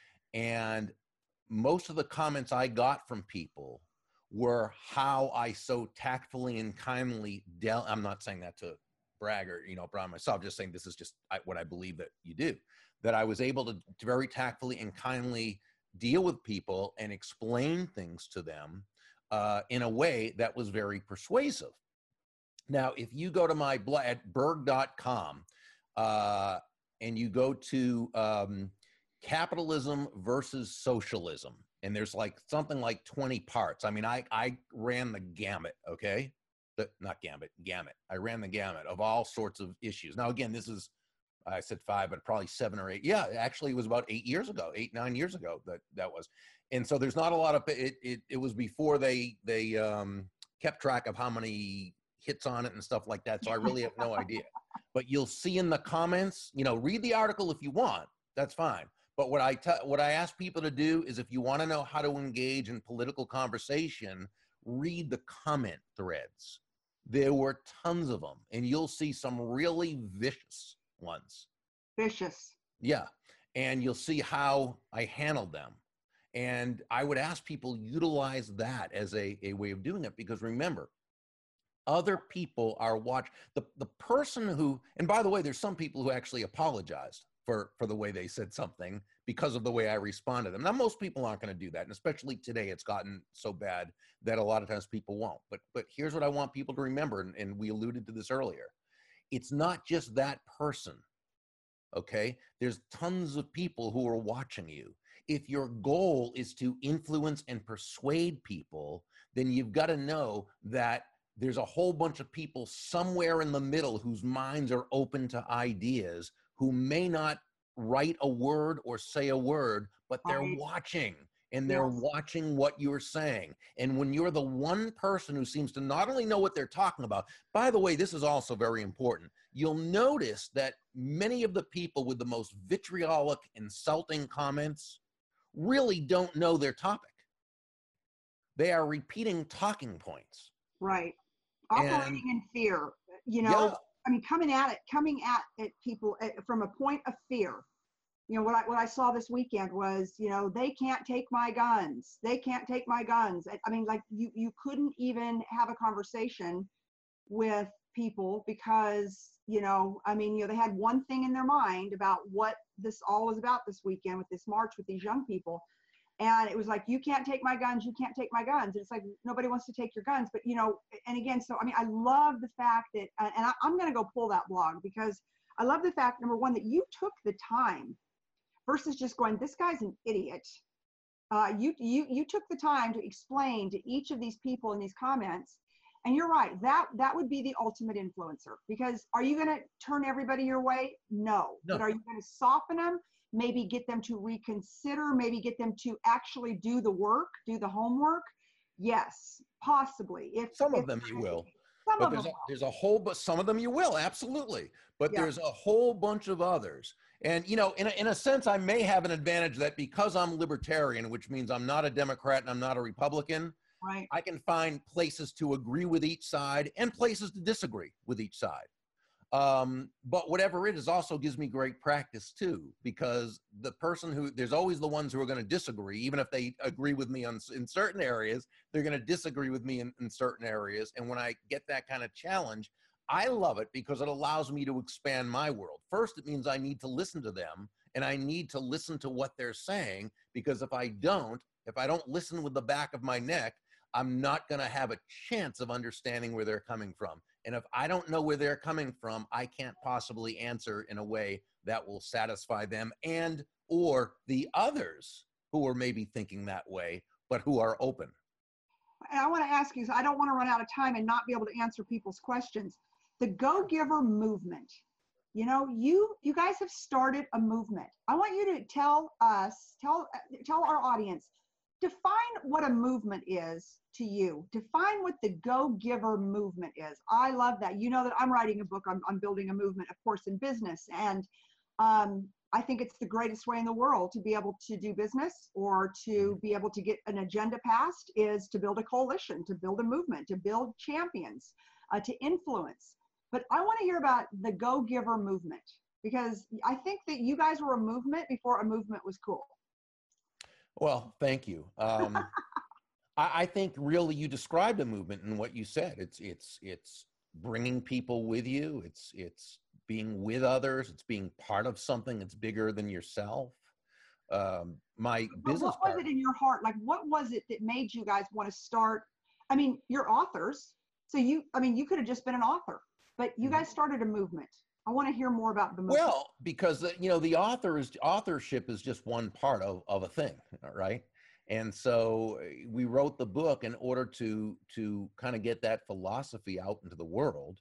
And most of the comments I got from people were how I so tactfully and kindly dealt. I'm not saying that to brag or, you know, brag myself, just saying this is just what I believe that you do, that I was able to, to very tactfully and kindly deal with people and explain things to them uh, in a way that was very persuasive. Now, if you go to my blog at berg dot com uh, and you go to um, capitalism versus socialism, and there's like something like twenty parts. I mean, I, I ran the gamut, okay? The, not gamut, gamut. I ran the gamut of all sorts of issues. Now, again, this is, I said five, but probably seven or eight. Yeah, actually, it was about eight years ago, eight, nine years ago that that was. And so there's not a lot of, it, it, it was before they, they um, kept track of how many hits on it and stuff like that. So I really have no idea. But you'll see in the comments, you know, read the article if you want, that's fine. But what I t- what I ask people to do is, if you want to know how to engage in political conversation, read the comment threads. There were tons of them, and you'll see some really vicious ones. Vicious. Yeah, and you'll see how I handled them. And I would ask people utilize that as a, a way of doing it, because remember, other people are watching. The, the person who, and by the way, there's some people who actually apologized for, for the way they said something because of the way I responded to them. Now, most people aren't going to do that. And especially today, it's gotten so bad that a lot of times people won't. But, but here's what I want people to remember, and, and we alluded to this earlier. It's not just that person, okay? There's tons of people who are watching you. If your goal is to influence and persuade people, then you've got to know that there's a whole bunch of people somewhere in the middle whose minds are open to ideas, who may not write a word or say a word, but they're Right. watching, and they're Yes. watching what you're saying. And when you're the one person who seems to not only know what they're talking about, by the way, this is also very important. You'll notice that many of the people with the most vitriolic, insulting comments really don't know their topic. They are repeating talking points. Right. Operating And in fear, you know, yeah, I mean, coming at it, coming at it, people uh, from a point of fear. You know, what I, what I saw this weekend was, you know, they can't take my guns. They can't take my guns. I, I mean, like you, you couldn't even have a conversation with people because, you know, I mean, you know, they had one thing in their mind about what this all was about this weekend with this march with these young people. And it was like, you can't take my guns, you can't take my guns. And it's like, nobody wants to take your guns. But, you know, and again, so, I mean, I love the fact that, uh, and I, I'm going to go pull that blog because I love the fact, number one, that you took the time versus just going, this guy's an idiot. Uh, you, you, you took the time to explain to each of these people in these comments. And you're right, that, that would be the ultimate influencer, because are you going to turn everybody your way? No. No. But are you going to soften them? Maybe get them to reconsider, maybe get them to actually do the work, do the homework. Yes, possibly. If some if, of them you will. Some But of there's them a, there's a whole, but some of them you will, absolutely. But Yeah. there's a whole bunch of others. And, you know, in a, in a sense, I may have an advantage that because I'm libertarian, which means I'm not a Democrat and I'm not a Republican, right. I can find places to agree with each side and places to disagree with each side. Um, but whatever it is also gives me great practice too, because the person who, there's always the ones who are going to disagree, even if they agree with me on in certain areas, they're going to disagree with me in, in certain areas. And when I get that kind of challenge, I love it because it allows me to expand my world. First, it means I need to listen to them, and I need to listen to what they're saying, because if I don't, if I don't listen with the back of my neck, I'm not going to have a chance of understanding where they're coming from. And if I don't know where they're coming from, I can't possibly answer in a way that will satisfy them and or the others who are maybe thinking that way, but who are open. And I want to ask you, so I don't want to run out of time and not be able to answer people's questions. The Go Giver movement, you know, you you guys have started a movement. I want you to tell us, tell tell our audience, define what a movement is to you. Define what the Go Giver movement is. I love that. You know that I'm writing a book on, on building a movement, of course, in business. And um, I think it's the greatest way in the world to be able to do business or to be able to get an agenda passed is to build a coalition, to build a movement, to build champions, uh, to influence. But I want to hear about the Go Giver movement, because I think that you guys were a movement before a movement was cool. Well, thank you. Um, I, I think really you described a movement in what you said. It's it's it's bringing people with you. It's it's being with others. It's being part of something that's bigger than yourself. Um, my But business what was partner, it in your heart? Like, what was it that made you guys want to start? I mean, you're authors, so you, I mean, you could have just been an author, but you guys started a movement. I want to hear more about the movement. well, because uh, you know the author is authorship is just one part of of a thing, right? And so uh, we wrote the book in order to to kind of get that philosophy out into the world,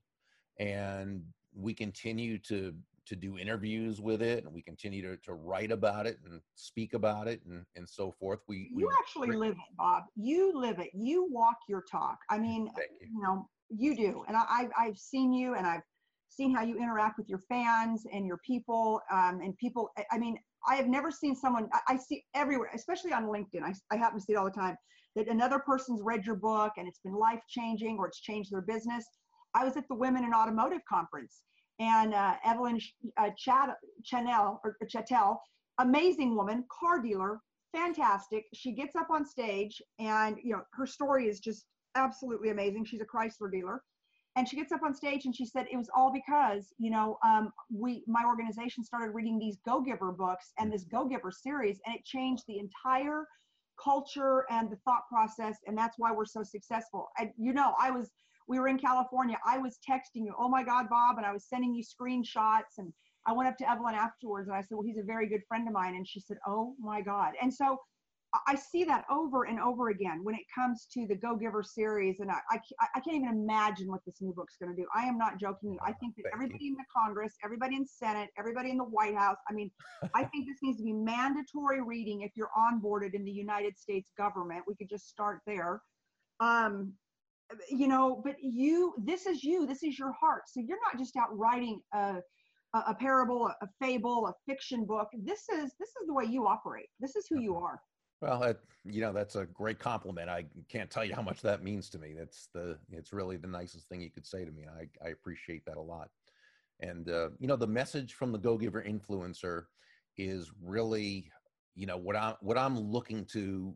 and we continue to to do interviews with it, and we continue to, to write about it and speak about it and, and so forth. We, we You actually live it, Bob. You live it. You walk your talk. I mean, Thank you. you know, you do. And I, I've, I've seen you, and I've seen how you interact with your fans and your people. Um, and people, I- I mean, I have never seen someone, I, I see everywhere, especially on LinkedIn. I, I happen to see it all the time, that another person's read your book and it's been life-changing or it's changed their business. I was at the Women in Automotive Conference, and uh, Evelyn uh, Chat Chanel or Chattel, amazing woman, car dealer, fantastic. She gets up on stage, and you know her story is just absolutely amazing. She's a Chrysler dealer, and she gets up on stage and she said it was all because you know um, we my organization started reading these Go Giver books and this Go Giver series, and it changed the entire culture and the thought process, and that's why we're so successful. And you know, I was. We were in California. I was texting you, oh my God, Bob, and I was sending you screenshots. And I went up to Evelyn afterwards and I said, well, he's a very good friend of mine. And she said, oh my God. And so I see that over and over again when it comes to the Go Giver series. And I, I, I can't even imagine what this new book's going to do. I am not joking. I think that Thank everybody you. in the Congress, everybody in Senate, everybody in the White House, I mean, I think this needs to be mandatory reading if you're onboarded in the United States government. We could just start there. Um, you know, but you, this is you, this is your heart. So you're not just out writing a, a, a parable, a, a fable, a fiction book. This is, this is the way you operate. This is who you are. Well, that, you know, that's a great compliment. I can't tell you how much that means to me. That's the, it's really the nicest thing you could say to me. I, I appreciate that a lot. And, uh, you know, the message from the Go Giver influencer is really, you know, what I'm, what I'm looking to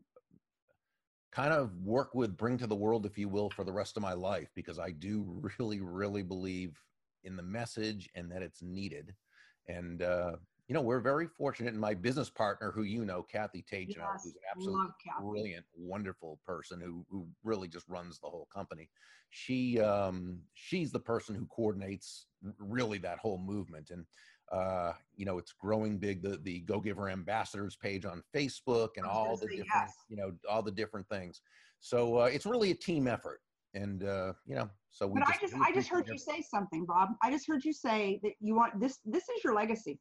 kind of work with, bring to the world, if you will, for the rest of my life, because I do really, really believe in the message and that it's needed. And, uh, you know, we're very fortunate. And my business partner, who you know, Kathy Tagino, Yes, who's an absolutely love Kathy. brilliant, wonderful person who, who really just runs the whole company. She, um, she's the person who coordinates really that whole movement. And, uh, you know, it's growing big, the, the Go Giver Ambassadors page on Facebook and I was all gonna the say different, yes. you know, all the different things. So uh, it's really a team effort. And, uh, you know, so we But I just, just, we I just heard appreciate you say something, Bob. I just heard you say that you want this, this is your legacy.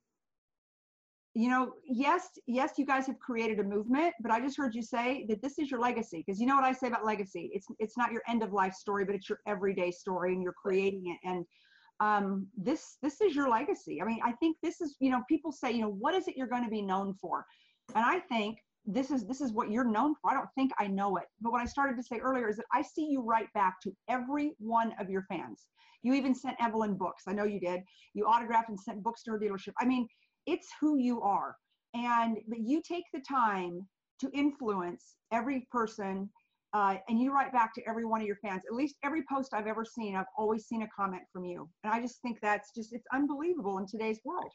You know, yes, yes, you guys have created a movement, but I just heard you say that this is your legacy. Because you know what I say about legacy? It's it's not your end of life story, but it's your everyday story, and you're creating it. And um, this this is your legacy. I mean, I think this is, you know, people say, you know, what is it you're going to be known for? And I think this is this is what you're known for. I don't think I know it, but what I started to say earlier is that I see you write back to every one of your fans. You even sent Evelyn books. I know you did. You autographed and sent books to her dealership. I mean, it's who you are. And but you take the time to influence every person, uh, and you write back to every one of your fans. At least every post I've ever seen, I've always seen a comment from you. And I just think that's just, it's unbelievable in today's world.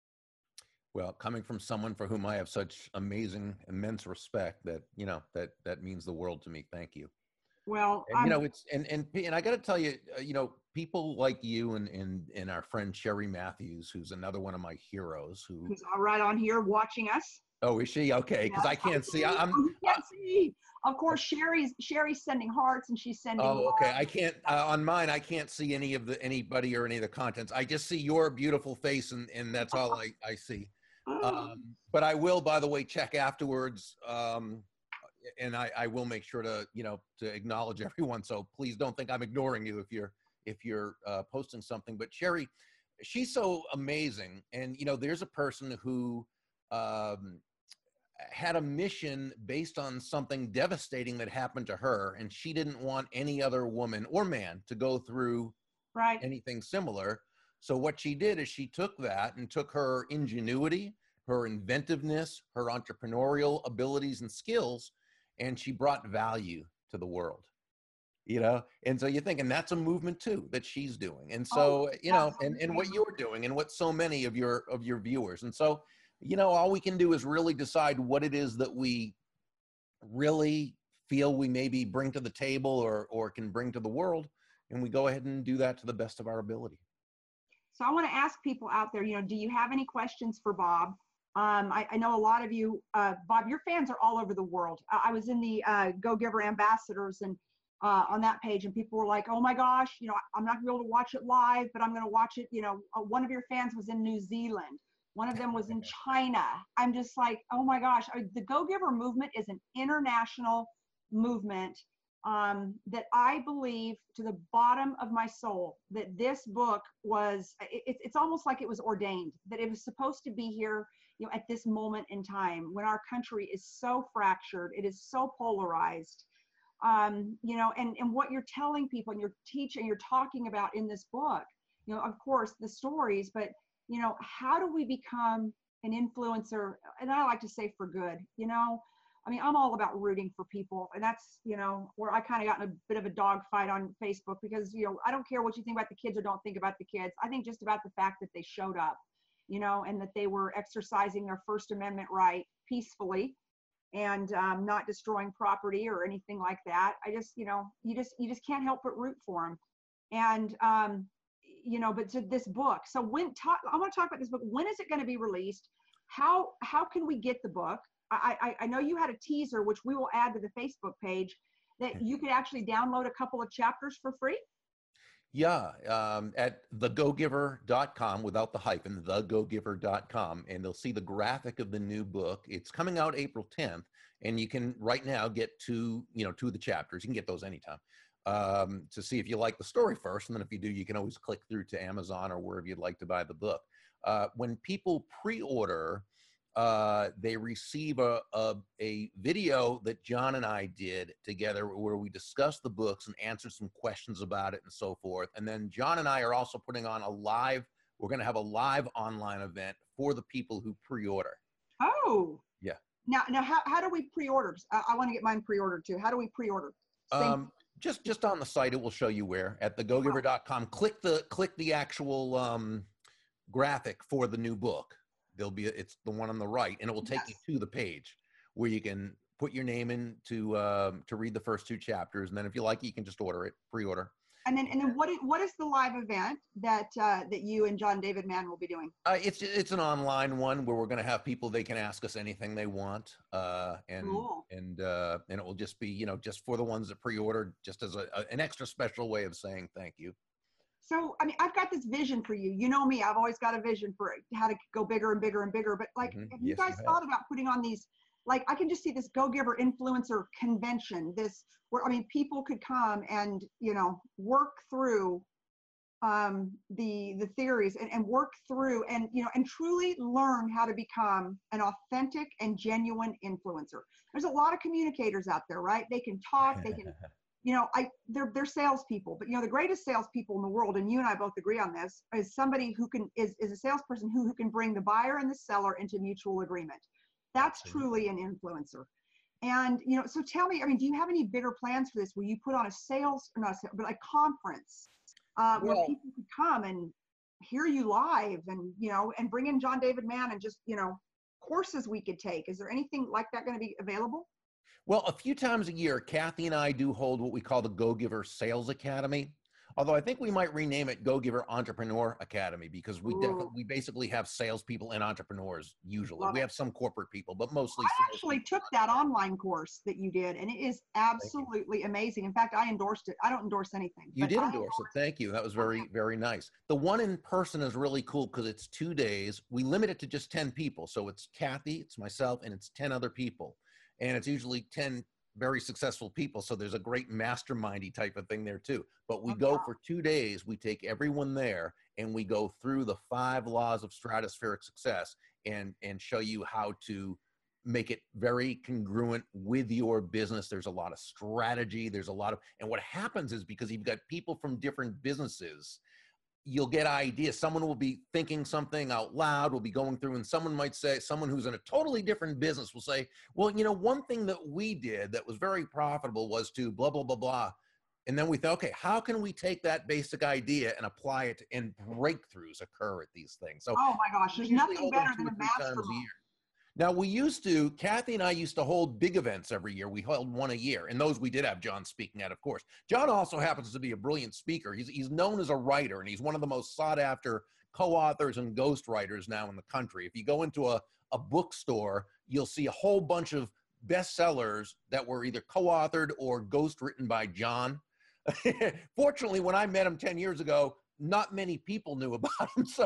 Well, coming from someone for whom I have such amazing, immense respect, that, you know, that, that means the world to me. Thank you. Well, And, you I'm, know, it's, and, and, and I got to tell you, uh, you know, people like you and, and, and our friend Sherry Matthews, who's another one of my heroes, who, who's all right on here watching us. Oh, is she? Okay, because I Yes, I can't see. I, see. I'm. Oh, you Uh, can't see. Of course, Sherry's Sherry's sending hearts and she's sending oh, okay. I love. can't uh, on mine. I can't see any of the anybody or any of the contents. I just see your beautiful face, and and that's all I I see. Um, but I will, by the way, check afterwards. Um, and I, I will make sure to, you know, to acknowledge everyone. So please don't think I'm ignoring you if you're, if you're uh, posting something. But Sherry, she's so amazing. And, you know, there's a person who um, had a mission based on something devastating that happened to her. And she didn't want any other woman or man to go through Right. anything similar. So what she did is she took that and took her ingenuity, her inventiveness, her entrepreneurial abilities and skills, and she brought value to the world, you know? And so you're thinking that's a movement too, that she's doing. And Oh, so, you know, and, and what absolutely. you're doing and what so many of your, of your viewers. And so, you know, all we can do is really decide what it is that we really feel we maybe bring to the table or, or can bring to the world. And we go ahead and do that to the best of our ability. So I want to ask people out there, you know, do you have any questions for Bob? Um, I, I know a lot of you, uh, Bob, your fans are all over the world. I, I was in the uh, Go Giver Ambassadors and uh, on that page, and people were like, oh my gosh, you know, I'm not gonna be able to watch it live, but I'm going to watch it. You know, uh, one of your fans was in New Zealand. One of them was in China. I'm just like, oh my gosh, I, the Go Giver movement is an international movement um, that I believe to the bottom of my soul that this book was, it, it's almost like it was ordained, that it was supposed to be here, you know, at this moment in time when our country is so fractured, it is so polarized, um, you know, and, and what you're telling people and you're teaching, you're talking about in this book, you know, of course, the stories, but, you know, how do we become an influencer? And I like to say for good, you know, I mean, I'm all about rooting for people. And that's, you know, where I kind of got in a bit of a dogfight on Facebook because, you know, I don't care what you think about the kids or don't think about the kids. I think just about the fact that they showed up, you know, and that they were exercising their First Amendment right peacefully and um, not destroying property or anything like that. I just, you know, you just, you just can't help but root for them. And, um, you know, but to this book. So when, talk, I want to talk about this book. When is it going to be released? How, how can we get the book? I, I, I know you had a teaser, which we will add to the Facebook page, that you could actually download a couple of chapters for free. Yeah, um, at the go giver dot com without the hyphen, the go giver dot com, and they'll see the graphic of the new book. It's coming out April tenth, and you can right now get to, you know, two of the chapters. You can get those anytime um, to see if you like the story first, and then if you do, you can always click through to Amazon or wherever you'd like to buy the book. Uh, when people pre-order, uh, they receive a, a, a video that John and I did together where we discussed the books and answered some questions about it and so forth. And then John and I are also putting on a live, we're going to have a live online event for the people who pre-order. Oh. Yeah. Now, now how, how do we pre-order? I, I want to get mine pre-ordered too. How do we pre-order? Um, just, just on the site, it will show you where at the go giver dot com, click the, click the actual um, graphic for the new book. There'll be, a, it's the one on the right, and it will take yes. you to the page where you can put your name in to, um, to read the first two chapters. And then if you like it, you can just order it, pre-order. And then, and then what is, what is the live event that, uh, that you and John David Mann will be doing? Uh, it's, it's an online one where we're going to have people, they can ask us anything they want. Uh, and, cool. and, uh, and it will just be, you know, just for the ones that pre-ordered, just as a, a, an extra special way of saying thank you. So, I mean, I've got this vision for you. You know me, I've always got a vision for how to go bigger and bigger and bigger. But like, mm-hmm. have you yes, guys you thought about putting on these, like, I can just see this Go Giver influencer convention, this where, I mean, people could come and, you know, work through um, the, the theories and, and work through and, you know, and truly learn how to become an authentic and genuine influencer. There's a lot of communicators out there, right? They can talk, they can you know, I they're they're salespeople, but you know, the greatest salespeople in the world, and you and I both agree on this, is somebody who can is is a salesperson who who can bring the buyer and the seller into mutual agreement. That's truly an influencer. And you know, so tell me, I mean, do you have any bigger plans for this? Will you put on a sales, or not a sales, but a conference uh, well, where people could come and hear you live, and you know, and bring in John David Mann and just you know, courses we could take? Is there anything like that going to be available? Well, a few times a year, Kathy and I do hold what we call the Go Giver Sales Academy. Although I think we might rename it Go Giver Entrepreneur Academy because we definitely, Ooh, we basically have salespeople and entrepreneurs usually. love We it. have some corporate people, but mostly I actually salespeople. took that online course that you did, and it is Thank you. absolutely amazing. In fact, I endorsed it. I don't endorse anything, You but did I endorse it. endorsed Thank you. That was it. very, very nice. The one in person is really cool because it's two days. We limit it to just ten people. So it's Kathy, it's myself, and it's ten other people. And it's usually ten very successful people. So there's a great mastermindy type of thing there too. But we Oh, go for two days. We take everyone there and we go through the five laws of stratospheric success and, and show you how to make it very congruent with your business. There's a lot of strategy. There's a lot of, and what happens is because you've got people from different businesses, you'll get ideas. Someone will be thinking something out loud, will be going through, and someone might say, someone who's in a totally different business will say, well, you know, one thing that we did that was very profitable was to blah, blah, blah, blah. And then we thought, okay, how can we take that basic idea and apply it, and breakthroughs occur at these things. So oh my gosh, we there's usually nothing hold them better two than or a three times a mastermind. year. Now we used to, Kathy and I used to hold big events every year. We held one a year, and those we did have John speaking at, of course. John also happens to be a brilliant speaker. He's, he's known as a writer, and he's one of the most sought after co-authors and ghostwriters now in the country. If you go into a, a bookstore, you'll see a whole bunch of bestsellers that were either co-authored or ghost written by John. Fortunately, when I met him ten years ago, not many people knew about him. So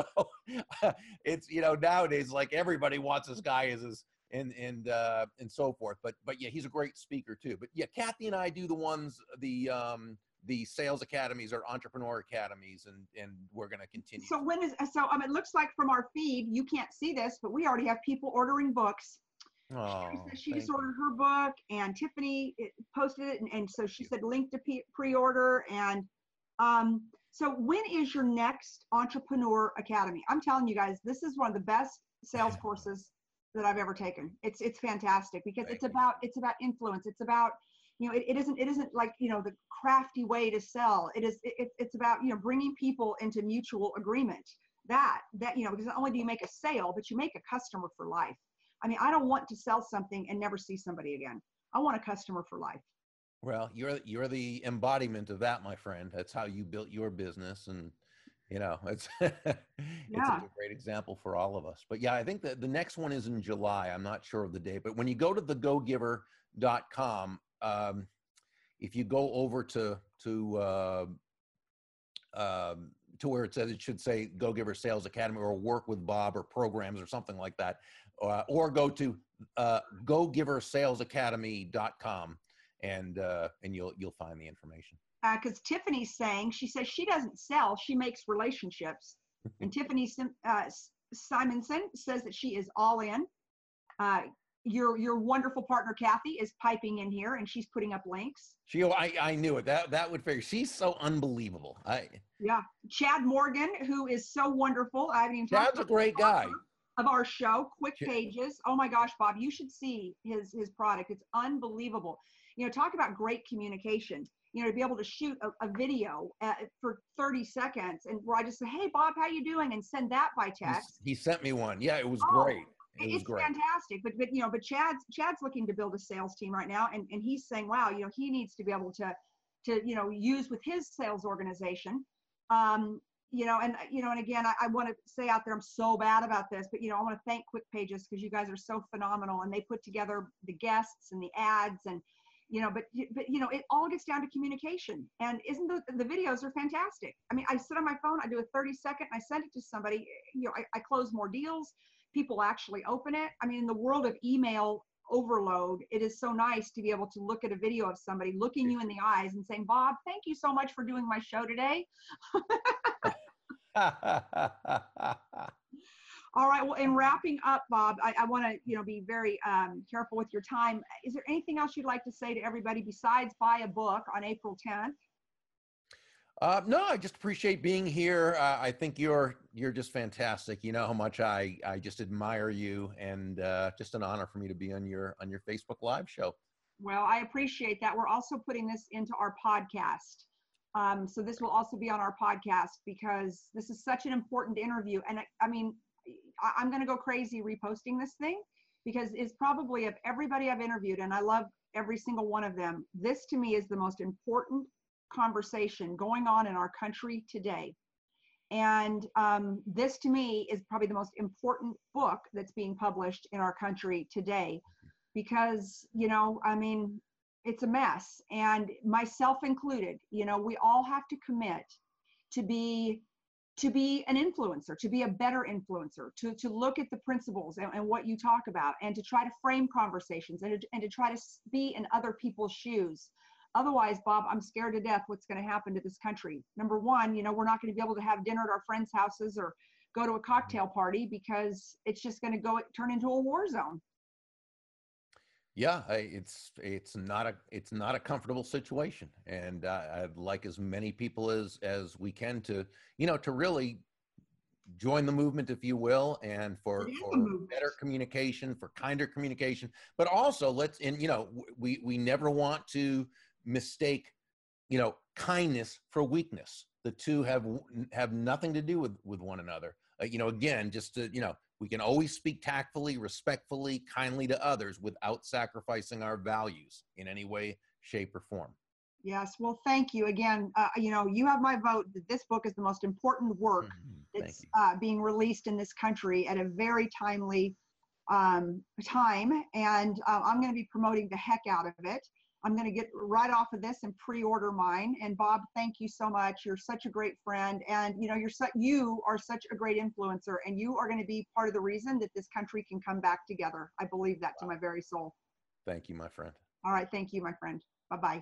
it's, you know, nowadays, like everybody wants this guy as his, and, and, uh, and so forth. But, but yeah, he's a great speaker too. But yeah, Kathy and I do the ones, the, um, the sales academies or entrepreneur academies, and, and we're going to continue. So when is, so um, it looks like from our feed, you can't see this, but we already have people ordering books. Oh, Sherry said she just thank ordered you. her book, and Tiffany it, posted it, and, and so she said link to p- pre-order. And um, so when is your next Entrepreneur Academy? I'm telling you guys, this is one of the best sales courses that I've ever taken. It's it's fantastic because Thank it's you. about it's about influence. It's about, you know, it, it isn't it isn't like, you know, the crafty way to sell. It is it, it's about, you know, bringing people into mutual agreement. That that you know, because not only do you make a sale, but you make a customer for life. I mean, I don't want to sell something and never see somebody again. I want a customer for life. Well, you're, you're the embodiment of that, my friend. That's how you built your business. And, you know, it's, it's Yeah. a great example for all of us. But yeah, I think that the next one is in July. I'm not sure of the date, but when you go to the go giver dot com, um, if you go over to, to, uh, um, to where it says, it should say Go Giver Sales Academy or Work with Bob or programs or something like that, uh, or go to uh, go giver sales academy dot com, and uh, and you'll you'll find the information. Because uh, Tiffany's saying, she says she doesn't sell, she makes relationships. And Tiffany uh, Simonson says that she is all in. Uh, your your wonderful partner Kathy is piping in here, and she's putting up links. She, I, I knew it. That that would figure. She's so unbelievable. I Yeah, Chad Morgan, who is so wonderful. I haven't even talked Chad's a about great guy. of our show, Quick Ch- Pages. Oh my gosh, Bob, you should see his his product. It's unbelievable. You know, talk about great communication. You know, to be able to shoot a, a video uh, for thirty seconds, and where I just say, "Hey, Bob, how you doing?" and send that by text. He sent me one. Yeah, it was Oh, great. It was it's great. fantastic. But but you know, but Chad's Chad's looking to build a sales team right now, and and he's saying, wow, you know, he needs to be able to to you know use with his sales organization. Um, you know, and you know, and again, I, I want to say out there, I'm so bad about this, but you know, I want to thank Quick Pages because you guys are so phenomenal, and they put together the guests and the ads, and you know, but but you know, it all gets down to communication. And isn't the the videos are fantastic? I mean, I sit on my phone, I do a thirty second, I send it to somebody. You know, I, I close more deals. People actually open it. I mean, in the world of email overload, it is so nice to be able to look at a video of somebody looking you in the eyes and saying, Bob, thank you so much for doing my show today. All right. Well, in wrapping up, Bob, I, I want to, you know, be very um, careful with your time. Is there anything else you'd like to say to everybody besides buy a book on April tenth? Uh, no, I just appreciate being here. Uh, I think you're you're just fantastic. You know how much I I just admire you, and uh, just an honor for me to be on your on your Facebook Live show. Well, I appreciate that. We're also putting this into our podcast. Um, so this will also be on our podcast because this is such an important interview. And I, I mean, I, I'm going to go crazy reposting this thing because it's probably of everybody I've interviewed, and I love every single one of them. This to me is the most important conversation going on in our country today. And um, this to me is probably the most important book that's being published in our country today, because, you know, I mean, it's a mess, and myself included. You know, we all have to commit to be to be an influencer, to be a better influencer, to, to look at the principles and, and what you talk about, and to try to frame conversations, and to, and to try to be in other people's shoes. Otherwise, Bob, I'm scared to death what's going to happen to this country. Number one, you know, we're not going to be able to have dinner at our friends' houses or go to a cocktail party, because it's just going to go turn into a war zone. Yeah, I, it's it's not a it's not a comfortable situation, and uh, I'd like as many people as as we can to you know to really join the movement, if you will, and for for better communication, for kinder communication, but also let's and you know we we never want to mistake you know kindness for weakness. The two have have nothing to do with with one another. Uh, you know, again, just to you know. We can always speak tactfully, respectfully, kindly to others without sacrificing our values in any way, shape, or form. Yes, well, thank you again. Uh, you know, you have my vote that this book is the most important work Mm-hmm. that's uh, being released in this country at a very timely um, time. And uh, I'm going to be promoting the heck out of it. I'm going to get right off of this and pre-order mine. And Bob, thank you so much. You're such a great friend, and you know you're su- you are such a great influencer, and you are going to be part of the reason that this country can come back together. I believe that to my very soul. Thank you, my friend. All right, thank you, my friend. Bye-bye.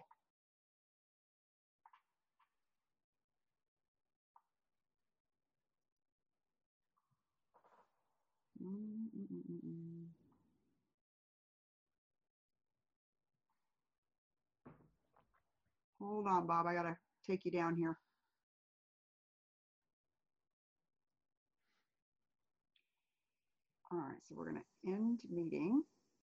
Mm-mm-mm-mm. Hold on, Bob. I gotta take you down here. All right, so we're gonna end meeting.